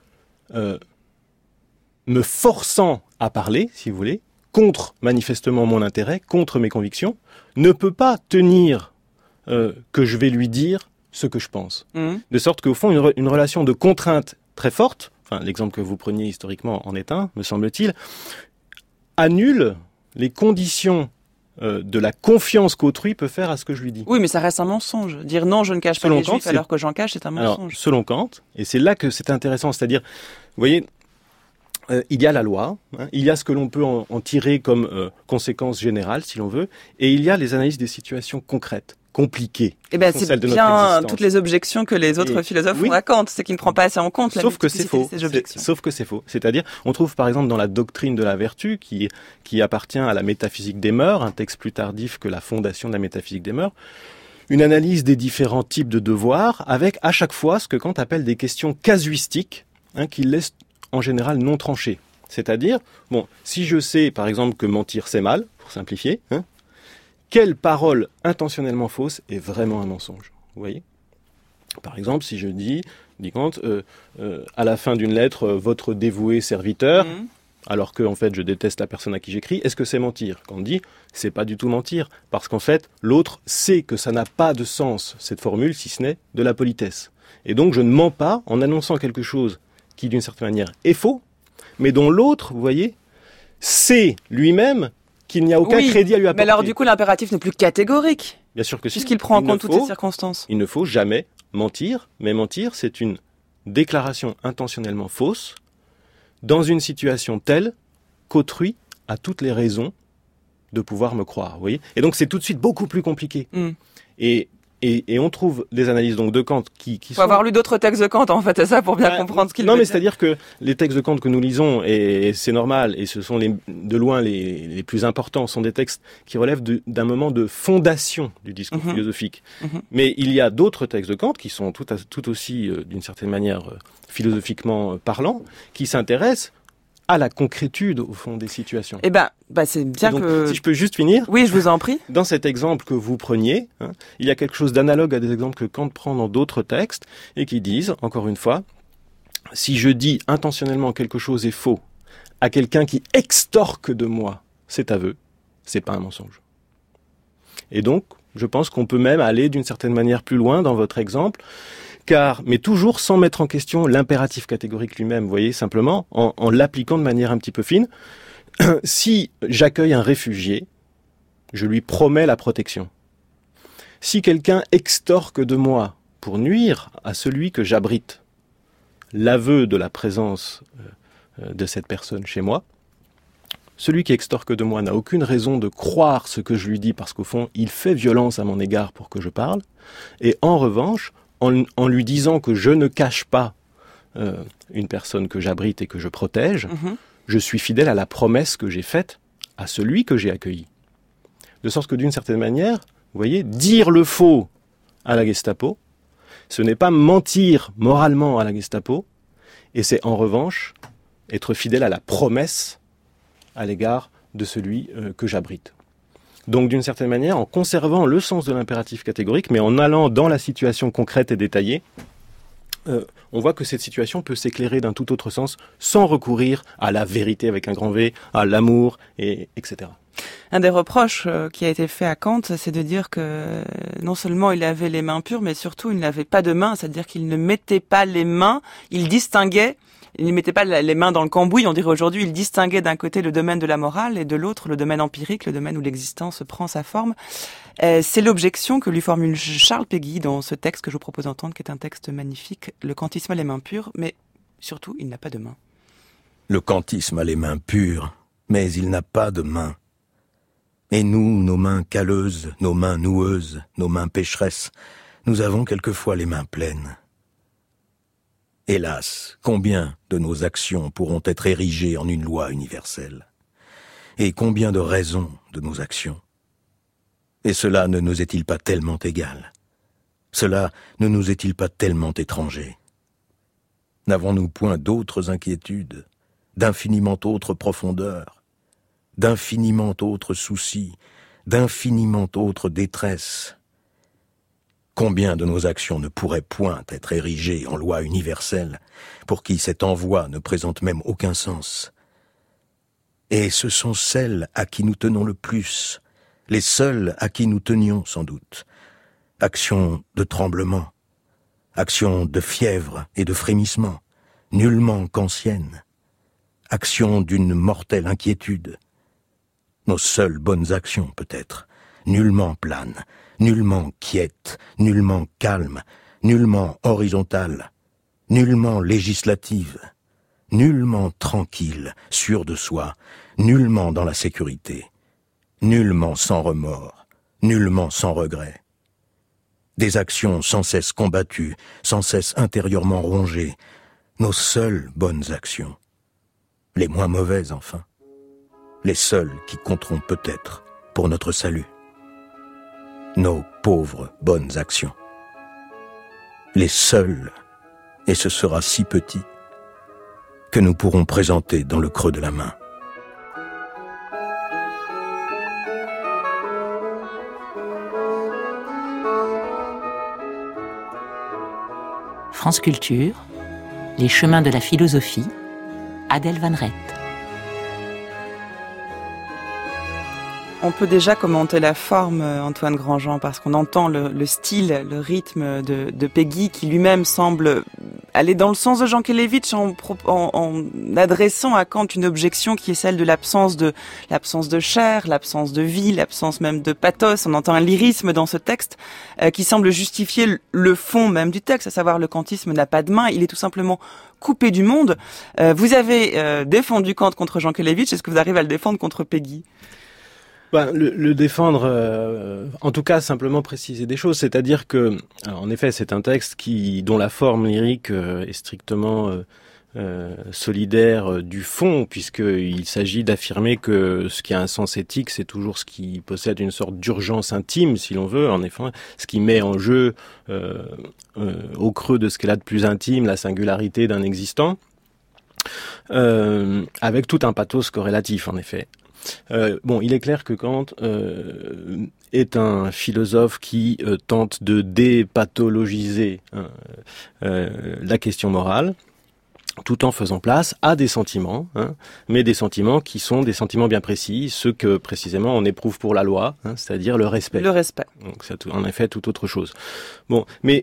me forçant à parler, si vous voulez, contre manifestement mon intérêt, contre mes convictions, ne peut pas tenir que je vais lui dire ce que je pense. De sorte qu'au fond, une relation de contrainte très forte, l'exemple que vous preniez historiquement en est un, me semble-t-il, annule les conditions de la confiance qu'autrui peut faire à ce que je lui dis. Oui, mais ça reste un mensonge. Dire non, je ne cache pas les Juifs alors que j'en cache, c'est un mensonge. Alors, selon Kant, et c'est là que c'est intéressant, c'est-à-dire, vous voyez, il y a la loi, il y a ce que l'on peut en tirer comme conséquence générale, si l'on veut, et il y a les analyses des situations concrètes. compliquées. Eh ben, sont c'est celles de notre bien existence. toutes les objections que les autres philosophes font à Kant, c'est qu'il ne prend pas assez en compte la multiplicité de ces objections. Sauf que c'est faux. C'est-à-dire, on trouve par exemple dans la doctrine de la vertu, qui appartient à la métaphysique des mœurs, un texte plus tardif que la fondation de la métaphysique des mœurs, une analyse des différents types de devoirs, avec à chaque fois ce que Kant appelle des questions casuistiques, qu'il laisse en général non tranchées. C'est-à-dire, bon, si je sais par exemple que mentir c'est mal, pour simplifier, quelle parole intentionnellement fausse est vraiment un mensonge? Vous voyez? Par exemple, si je dis Kant, à la fin d'une lettre, votre dévoué serviteur, alors que en fait je déteste la personne à qui j'écris, est-ce que c'est mentir? Kant dit, c'est pas du tout mentir, parce qu'en fait l'autre sait que ça n'a pas de sens, cette formule, si ce n'est de la politesse. Et donc je ne mens pas en annonçant quelque chose qui d'une certaine manière est faux, mais dont l'autre, vous voyez, sait lui-même qu'il n'y a aucun crédit à lui apporter. Mais alors du coup l'impératif n'est plus catégorique. Bien sûr que si. Puisqu'il prend en compte toutes ces circonstances. Il ne faut jamais mentir, mais mentir c'est une déclaration intentionnellement fausse dans une situation telle qu'autrui a toutes les raisons de pouvoir me croire, vous voyez. Et donc c'est tout de suite beaucoup plus compliqué. Et on trouve des analyses donc de Kant qui faut avoir lu d'autres textes de Kant en fait, c'est ça, pour bien comprendre ce qu'il veut dire. Non, mais c'est-à-dire que les textes de Kant que nous lisons, et c'est normal, et ce sont de loin les plus importants, sont des textes qui relèvent d'un moment de fondation du discours philosophique. Mais il y a d'autres textes de Kant qui sont tout aussi, d'une certaine manière, philosophiquement parlant, qui s'intéressent à la concrétude, au fond, des situations. Eh ben, c'est bien donc, que... Si je peux juste finir. Oui, je vous en prie. Dans cet exemple que vous preniez, il y a quelque chose d'analogue à des exemples que Kant prend dans d'autres textes, et qui disent, encore une fois, si je dis intentionnellement quelque chose est faux à quelqu'un qui extorque de moi cet aveu, c'est pas un mensonge. Et donc, je pense qu'on peut même aller d'une certaine manière plus loin dans votre exemple, mais toujours sans mettre en question l'impératif catégorique lui-même, vous voyez, simplement en l'appliquant de manière un petit peu fine. Si j'accueille un réfugié, je lui promets la protection. Si quelqu'un extorque de moi pour nuire à celui que j'abrite, l'aveu de la présence de cette personne chez moi, celui qui extorque de moi n'a aucune raison de croire ce que je lui dis parce qu'au fond, il fait violence à mon égard pour que je parle. Et en revanche, en lui disant que je ne cache pas une personne que j'abrite et que je protège, je suis fidèle à la promesse que j'ai faite à celui que j'ai accueilli. De sorte que d'une certaine manière, vous voyez, dire le faux à la Gestapo, ce n'est pas mentir moralement à la Gestapo, et c'est en revanche être fidèle à la promesse à l'égard de celui que j'abrite. Donc d'une certaine manière, en conservant le sens de l'impératif catégorique, mais en allant dans la situation concrète et détaillée, on voit que cette situation peut s'éclairer d'un tout autre sens, sans recourir à la vérité avec un grand V, à l'amour, etc. Un des reproches qui a été fait à Kant, c'est de dire que non seulement il avait les mains pures, mais surtout il n'avait pas de mains, c'est-à-dire qu'il ne mettait pas les mains, il distinguait, il ne mettait pas les mains dans le cambouis, on dirait aujourd'hui, il distinguait d'un côté le domaine de la morale et de l'autre le domaine empirique, le domaine où l'existence prend sa forme. C'est l'objection que lui formule Charles Péguy dans ce texte que je vous propose d'entendre, qui est un texte magnifique. Le kantisme a les mains pures, mais surtout, il n'a pas de mains. Le kantisme a les mains pures, mais il n'a pas de mains. Et nous, nos mains calleuses, nos mains noueuses, nos mains pécheresses, nous avons quelquefois les mains pleines. Hélas, combien de nos actions pourront être érigées en une loi universelle? Et combien de raisons de nos actions? Et cela ne nous est-il pas tellement égal? Cela ne nous est-il pas tellement étranger? N'avons-nous point d'autres inquiétudes, d'infiniment autres profondeurs, d'infiniment autres soucis, d'infiniment autres détresses? Combien de nos actions ne pourraient point être érigées en loi universelle, pour qui cet envoi ne présente même aucun sens? Et ce sont celles à qui nous tenons le plus, les seules à qui nous tenions sans doute. Actions de tremblement, actions de fièvre et de frémissement, nullement qu'anciennes, actions d'une mortelle inquiétude. Nos seules bonnes actions peut-être, nullement planes, nullement quiètes, nullement calmes, nullement horizontales, nullement législatives, nullement tranquilles, sûres de soi, nullement dans la sécurité, nullement sans remords, nullement sans regret, des actions sans cesse combattues, sans cesse intérieurement rongées, nos seules bonnes actions, les moins mauvaises enfin, les seules qui compteront peut-être pour notre salut, nos pauvres bonnes actions, les seules, et ce sera si petit, que nous pourrons présenter dans le creux de la main. France Culture, les chemins de la philosophie, Adèle Van Rett. On peut déjà commenter la forme, Antoine Grandjean, parce qu'on entend le style, le rythme de Péguy, qui lui-même semble aller dans le sens de Jean Kelevitch en adressant à Kant une objection qui est celle de l'absence de chair, l'absence de vie, l'absence même de pathos. On entend un lyrisme dans ce texte qui semble justifier le fond même du texte, à savoir le kantisme n'a pas de main, il est tout simplement coupé du monde. Vous avez défendu Kant contre Jean Kelevitch, est-ce que vous arrivez à le défendre contre Péguy ? Le défendre, en tout cas simplement préciser des choses, c'est-à-dire que, alors, en effet, c'est un texte dont la forme lyrique est strictement solidaire du fond, puisqu'il s'agit d'affirmer que ce qui a un sens éthique, c'est toujours ce qui possède une sorte d'urgence intime, si l'on veut, en effet, ce qui met en jeu, au creux de ce qu'elle a de plus intime, la singularité d'un existant, avec tout un pathos corrélatif, en effet. Il est clair que Kant est un philosophe qui tente de dépathologiser la question morale, tout en faisant place à des sentiments, mais des sentiments qui sont des sentiments bien précis, ceux que précisément on éprouve pour la loi, c'est-à-dire le respect. Le respect. Donc c'est en effet tout autre chose. Mais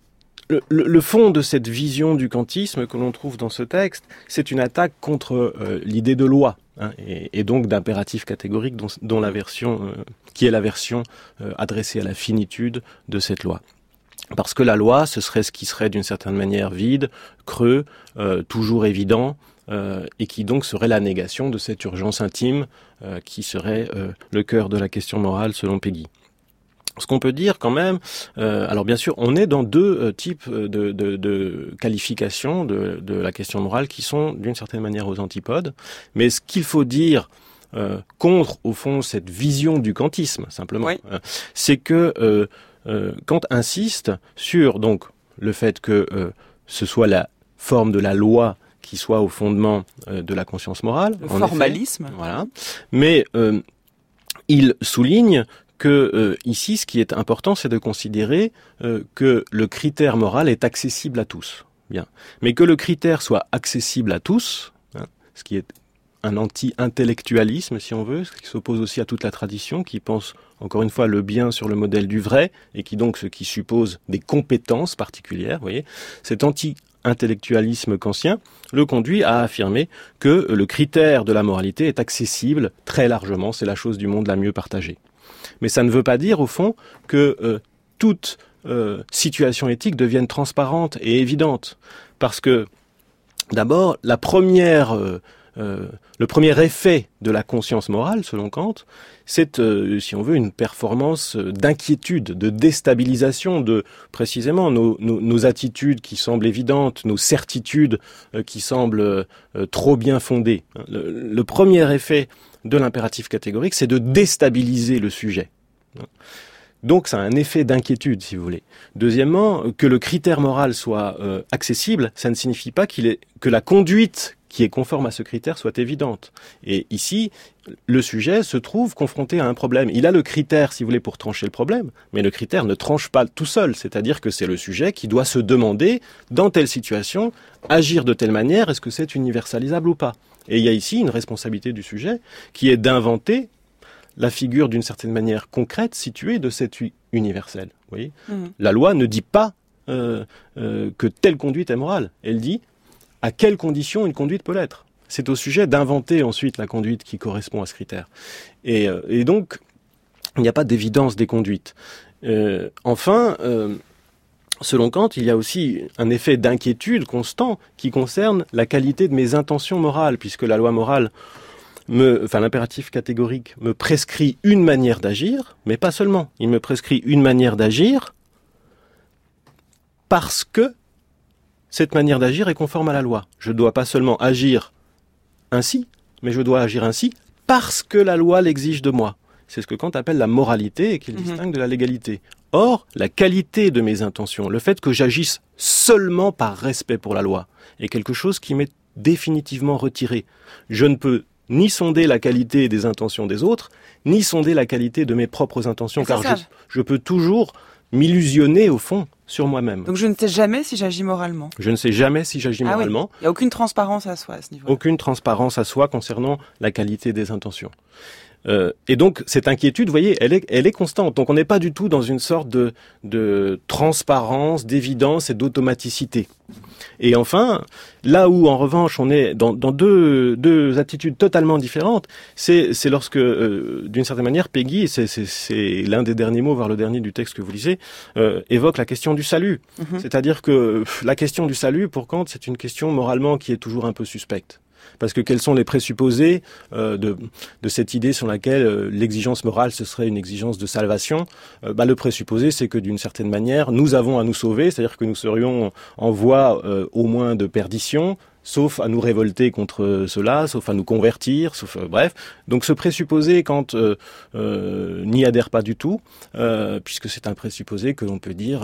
le fond de cette vision du kantisme que l'on trouve dans ce texte, c'est une attaque contre l'idée de loi, et donc d'impératif catégorique dont la version, qui est la version adressée à la finitude de cette loi. Parce que la loi, ce serait ce qui serait d'une certaine manière vide, creux, toujours évident, et qui donc serait la négation de cette urgence intime qui serait le cœur de la question morale selon Péguy. Ce qu'on peut dire quand même, alors bien sûr, on est dans deux types de qualifications de la question morale qui sont d'une certaine manière aux antipodes, mais ce qu'il faut dire contre, au fond, cette vision du kantisme, simplement, oui. C'est que Kant insiste sur donc le fait que ce soit la forme de la loi qui soit au fondement de la conscience morale. Le formalisme. Effet, voilà. Mais il souligne que ici, ce qui est important, c'est de considérer que le critère moral est accessible à tous. Bien. Mais que le critère soit accessible à tous, ce qui est un anti-intellectualisme, si on veut, ce qui s'oppose aussi à toute la tradition, qui pense, encore une fois, le bien sur le modèle du vrai, et ce qui suppose des compétences particulières, vous voyez, cet anti-intellectualisme kantien le conduit à affirmer que le critère de la moralité est accessible très largement, c'est la chose du monde la mieux partagée. Mais ça ne veut pas dire, au fond, que toute situation éthique devienne transparente et évidente. Parce que, d'abord, le premier effet de la conscience morale, selon Kant, c'est, si on veut, une performance d'inquiétude, de déstabilisation de, précisément, nos attitudes qui semblent évidentes, nos certitudes qui semblent trop bien fondées. Le premier effet de l'impératif catégorique, c'est de déstabiliser le sujet. Donc ça a un effet d'inquiétude, si vous voulez. Deuxièmement, que le critère moral soit accessible, ça ne signifie pas que la conduite qui est conforme à ce critère soit évidente. Et ici, le sujet se trouve confronté à un problème. Il a le critère, si vous voulez, pour trancher le problème, mais le critère ne tranche pas tout seul. C'est-à-dire que c'est le sujet qui doit se demander, dans telle situation, agir de telle manière, est-ce que c'est universalisable ou pas ? Et il y a ici une responsabilité du sujet qui est d'inventer la figure d'une certaine manière concrète située de cet universel. Vous voyez ? La loi ne dit pas que telle conduite est morale. Elle dit à quelles conditions une conduite peut l'être. C'est au sujet d'inventer ensuite la conduite qui correspond à ce critère. Et donc, il n'y a pas d'évidence des conduites. Enfin, selon Kant, il y a aussi un effet d'inquiétude constant qui concerne la qualité de mes intentions morales, puisque la loi morale, l'impératif catégorique me prescrit une manière d'agir, mais pas seulement. Il me prescrit une manière d'agir parce que cette manière d'agir est conforme à la loi. Je ne dois pas seulement agir ainsi, mais je dois agir ainsi parce que la loi l'exige de moi. C'est ce que Kant appelle la moralité et qu'il distingue de la légalité. Or, la qualité de mes intentions, le fait que j'agisse seulement par respect pour la loi, est quelque chose qui m'est définitivement retiré. Je ne peux ni sonder la qualité des intentions des autres, ni sonder la qualité de mes propres intentions, car je peux toujours m'illusionner, au fond, sur moi-même. Donc je ne sais jamais si j'agis moralement. Je ne sais jamais si j'agis moralement. Oui. Il n'y a aucune transparence à soi à ce niveau-là. Aucune transparence à soi concernant la qualité des intentions. Et donc cette inquiétude, vous voyez, elle est constante. Donc on n'est pas du tout dans une sorte de transparence, d'évidence et d'automaticité. Et enfin, là où en revanche on est dans deux attitudes totalement différentes, c'est lorsque, d'une certaine manière, Peggy, et c'est l'un des derniers mots, voire le dernier du texte que vous lisez, évoque la question du salut. C'est-à-dire que la question du salut, pour Kant, c'est une question moralement qui est toujours un peu suspecte. Parce que quels sont les présupposés de cette idée sur laquelle l'exigence morale, ce serait une exigence de salvation? Le présupposé, c'est que d'une certaine manière, nous avons à nous sauver, c'est-à-dire que nous serions en voie au moins de perdition, sauf à nous révolter contre cela, sauf à nous convertir, bref. Donc ce présupposé, Kant n'y adhère pas du tout, puisque c'est un présupposé que l'on peut dire...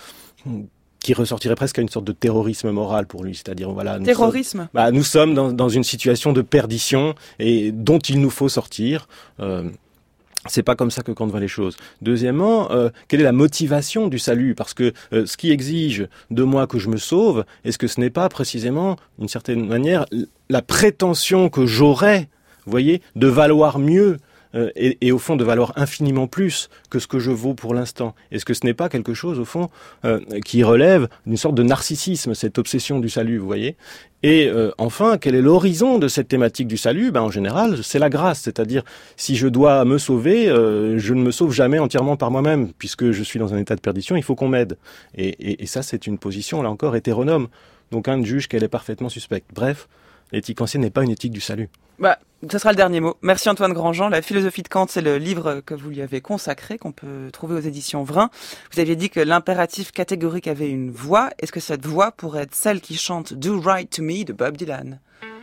qui ressortirait presque à une sorte de terrorisme moral pour lui, c'est-à-dire voilà. Nous sommes dans une situation de perdition et dont il nous faut sortir. C'est pas comme ça que Kant voit les choses. Deuxièmement, quelle est la motivation du salut? Parce que ce qui exige de moi que je me sauve, est-ce que ce n'est pas précisément, d'une certaine manière, la prétention que j'aurais, vous voyez, de valoir mieux? Et au fond de valoir infiniment plus que ce que je vaux pour l'instant. Est-ce que ce n'est pas quelque chose, au fond, qui relève d'une sorte de narcissisme, cette obsession du salut, vous voyez? Et enfin, quel est l'horizon de cette thématique du salut? En général, c'est la grâce, c'est-à-dire, si je dois me sauver, je ne me sauve jamais entièrement par moi-même, puisque je suis dans un état de perdition, il faut qu'on m'aide. Et ça, c'est une position, là encore, hétéronome. Donc un juge qu'elle est parfaitement suspecte. Bref, l'éthique ancienne n'est pas une éthique du salut. Ce sera le dernier mot. Merci Antoine Grandjean. La philosophie de Kant, c'est le livre que vous lui avez consacré, qu'on peut trouver aux éditions Vrin. Vous aviez dit que l'impératif catégorique avait une voix. Est-ce que cette voix pourrait être celle qui chante Do Right to Me de Bob Dylan?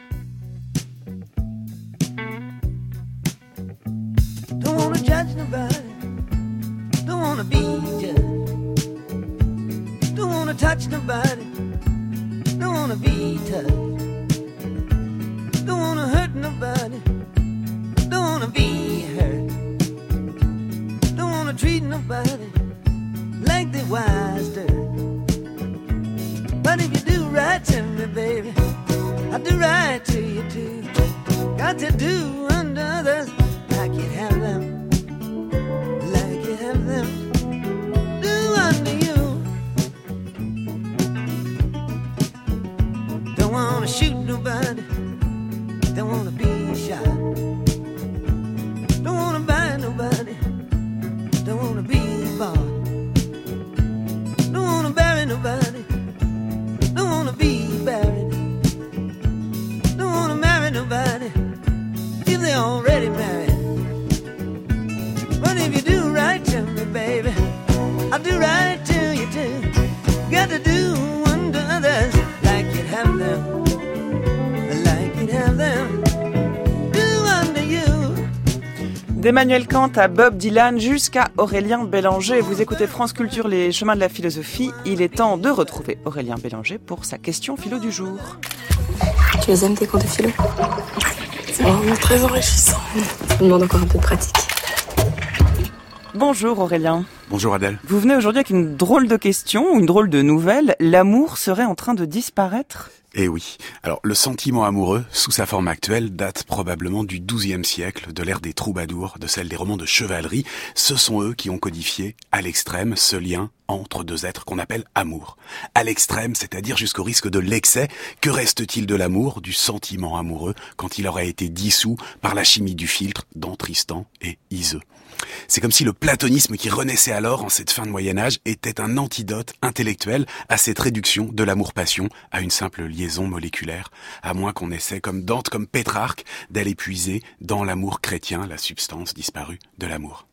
Don't wanna judge nobody. Don't wanna be judged. Don't wanna touch nobody. Don't wanna be touched. Don't wanna hurt nobody. Don't wanna be hurt. Don't wanna treat nobody like they wise dirt. But if you do right to me, baby, I'll do right to you too. Got to do unto others like you have them, like you have them. Do unto you. Don't wanna shoot nobody. Don't wanna be shot. Don't wanna buy nobody. Don't wanna be bought. Don't wanna bury nobody. Don't wanna be buried. Don't wanna marry nobody if they're already married. But if you do right to me, baby, I'll do right to you too. Got to do unto others like you'd have them. D'Emmanuel Kant à Bob Dylan jusqu'à Aurélien Bélanger. Vous écoutez France Culture, les chemins de la philosophie. Il est temps de retrouver Aurélien Bélanger pour sa question philo du jour. Tu les aimes tes cours de philo? C'est vraiment très enrichissant. Ça me demande encore un peu de pratique. Bonjour Aurélien. Bonjour Adèle. Vous venez aujourd'hui avec une drôle de question, une drôle de nouvelle. L'amour serait en train de disparaître ? Eh oui. Alors, le sentiment amoureux, sous sa forme actuelle, date probablement du XIIe siècle, de l'ère des troubadours, de celle des romans de chevalerie. Ce sont eux qui ont codifié, à l'extrême, ce lien entre deux êtres qu'on appelle amour. À l'extrême, c'est-à-dire jusqu'au risque de l'excès. Que reste-t-il de l'amour, du sentiment amoureux, quand il aurait été dissous par la chimie du filtre dans Tristan et Iseux? C'est comme si le platonisme qui renaissait alors en cette fin de Moyen-Âge était un antidote intellectuel à cette réduction de l'amour-passion à une simple liaison moléculaire, à moins qu'on essaie comme Dante, comme Pétrarque, d'aller puiser dans l'amour chrétien la substance disparue de l'amour.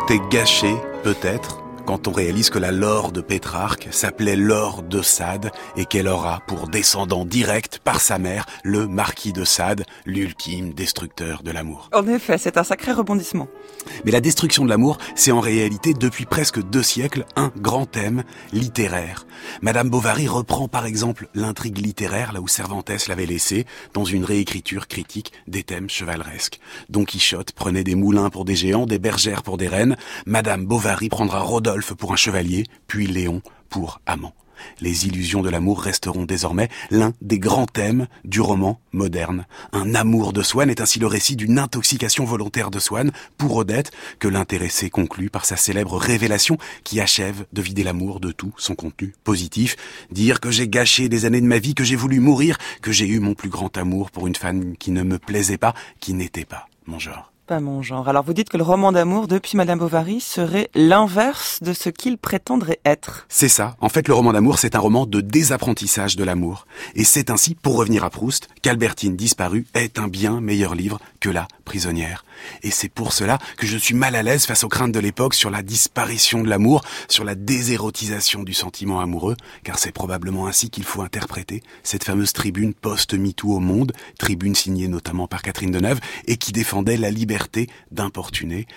Tout est gâché, peut-être, quand on réalise que la Laure de Pétrarque s'appelait Laure de Sade et qu'elle aura pour descendant direct par sa mère le marquis de Sade, l'ultime destructeur de l'amour. En effet, c'est un sacré rebondissement. Mais la destruction de l'amour, c'est en réalité depuis presque 2 siècles un grand thème littéraire. Madame Bovary reprend par exemple l'intrigue littéraire là où Cervantes l'avait laissée dans une réécriture critique des thèmes chevaleresques. Don Quichotte prenait des moulins pour des géants, des bergères pour des reines. Madame Bovary prendra Rodolphe pour un chevalier, puis Léon pour amant. Les illusions de l'amour resteront désormais l'un des grands thèmes du roman moderne. Un amour de Swann est ainsi le récit d'une intoxication volontaire de Swann pour Odette que l'intéressé conclut par sa célèbre révélation qui achève de vider l'amour de tout son contenu positif. Dire que j'ai gâché des années de ma vie, que j'ai voulu mourir, que j'ai eu mon plus grand amour pour une femme qui ne me plaisait pas, qui n'était pas mon genre. Pas mon genre. Alors vous dites que le roman d'amour depuis Madame Bovary serait l'inverse de ce qu'il prétendrait être. C'est ça. En fait, le roman d'amour, c'est un roman de désapprentissage de l'amour. Et c'est ainsi, pour revenir à Proust, qu'Albertine disparue est un bien meilleur livre que La prisonnière. Et c'est pour cela que je suis mal à l'aise face aux craintes de l'époque sur la disparition de l'amour, sur la désérotisation du sentiment amoureux, car c'est probablement ainsi qu'il faut interpréter cette fameuse tribune post-MeToo au Monde, tribune signée notamment par Catherine Deneuve, et qui défendait la liberté d'importuner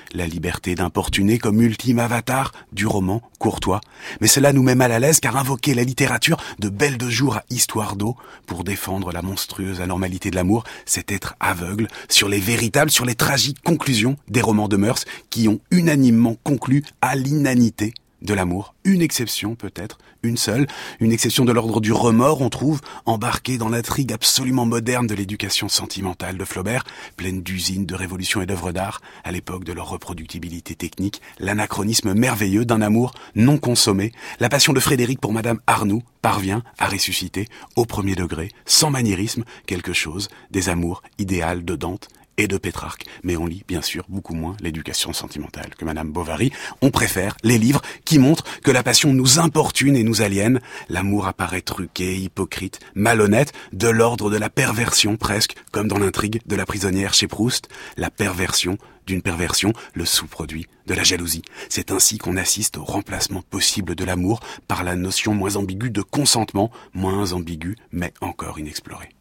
comme ultime avatar du roman courtois. Mais cela nous met mal à l'aise car invoquer la littérature de Belle de Jour à Histoire d'eau pour défendre la monstrueuse anormalité de l'amour, c'est être aveugle sur les tragiques conclusions des romans de mœurs qui ont unanimement conclu à l'inanité de l'amour. Une exception peut-être, une seule, une exception de l'ordre du remords, on trouve, embarqué dans l'intrigue absolument moderne de l'éducation sentimentale de Flaubert, pleine d'usines, de révolutions et d'œuvres d'art, à l'époque de leur reproductibilité technique, l'anachronisme merveilleux d'un amour non consommé, la passion de Frédéric pour Madame Arnoux parvient à ressusciter, au premier degré, sans maniérisme, quelque chose des amours idéales de Dante et de Pétrarque. Mais on lit bien sûr beaucoup moins l'éducation sentimentale que Madame Bovary. On préfère les livres qui montrent que la passion nous importune et nous aliène. L'amour apparaît truqué, hypocrite, malhonnête, de l'ordre de la perversion presque, comme dans l'intrigue de La prisonnière chez Proust. La perversion d'une perversion, le sous-produit de la jalousie. C'est ainsi qu'on assiste au remplacement possible de l'amour par la notion moins ambiguë de consentement, moins ambiguë mais encore inexplorée.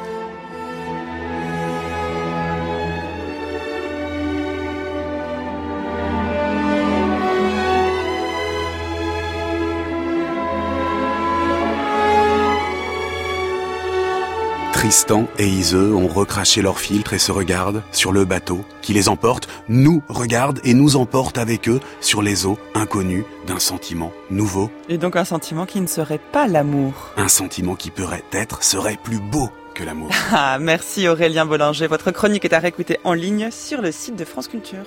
Tristan et Iseux ont recraché leurs filtres et se regardent sur le bateau qui les emporte, nous regarde et nous emporte avec eux sur les eaux inconnues d'un sentiment nouveau. Et donc un sentiment qui ne serait pas l'amour. Un sentiment qui peut-être serait plus beau que l'amour. Ah, merci Aurélien Bollinger. Votre chronique est à réécouter en ligne sur le site de France Culture.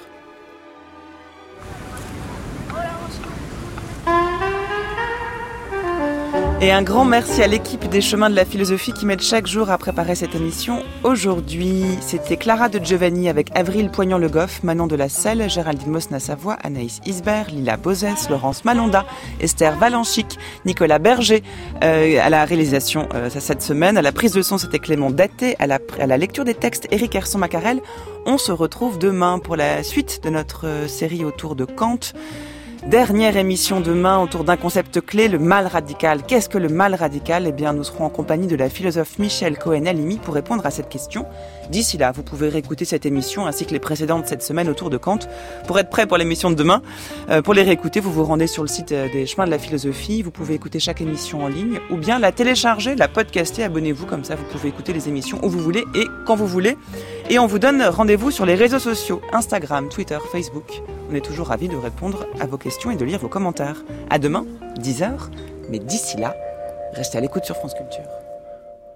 Et un grand merci à l'équipe des Chemins de la Philosophie qui m'aide chaque jour à préparer cette émission. Aujourd'hui, c'était Clara de Giovanni avec Avril Poignant-Le Goff, Manon de la Selle, Géraldine Mosna-Savoie, Anaïs Isbert, Lila Bozès, Laurence Malonda, Esther Valenchic, Nicolas Berger à la réalisation cette semaine. À la prise de son, c'était Clément Daté. À la lecture des textes, Éric Herson-Macarel. On se retrouve demain pour la suite de notre série autour de Kant. Dernière émission demain autour d'un concept clé, le mal radical. Qu'est-ce que le mal radical ? Eh bien, nous serons en compagnie de la philosophe Michèle Cohen-Halimi pour répondre à cette question. D'ici là, vous pouvez réécouter cette émission ainsi que les précédentes cette semaine autour de Kant pour être prêt pour l'émission de demain. Pour les réécouter, vous vous rendez sur le site des Chemins de la Philosophie. Vous pouvez écouter chaque émission en ligne ou bien la télécharger, la podcaster. Abonnez-vous, comme ça vous pouvez écouter les émissions où vous voulez et quand vous voulez. Et on vous donne rendez-vous sur les réseaux sociaux, Instagram, Twitter, Facebook. On est toujours ravis de répondre à vos questions et de lire vos commentaires. À demain, 10h. Mais d'ici là, restez à l'écoute sur France Culture.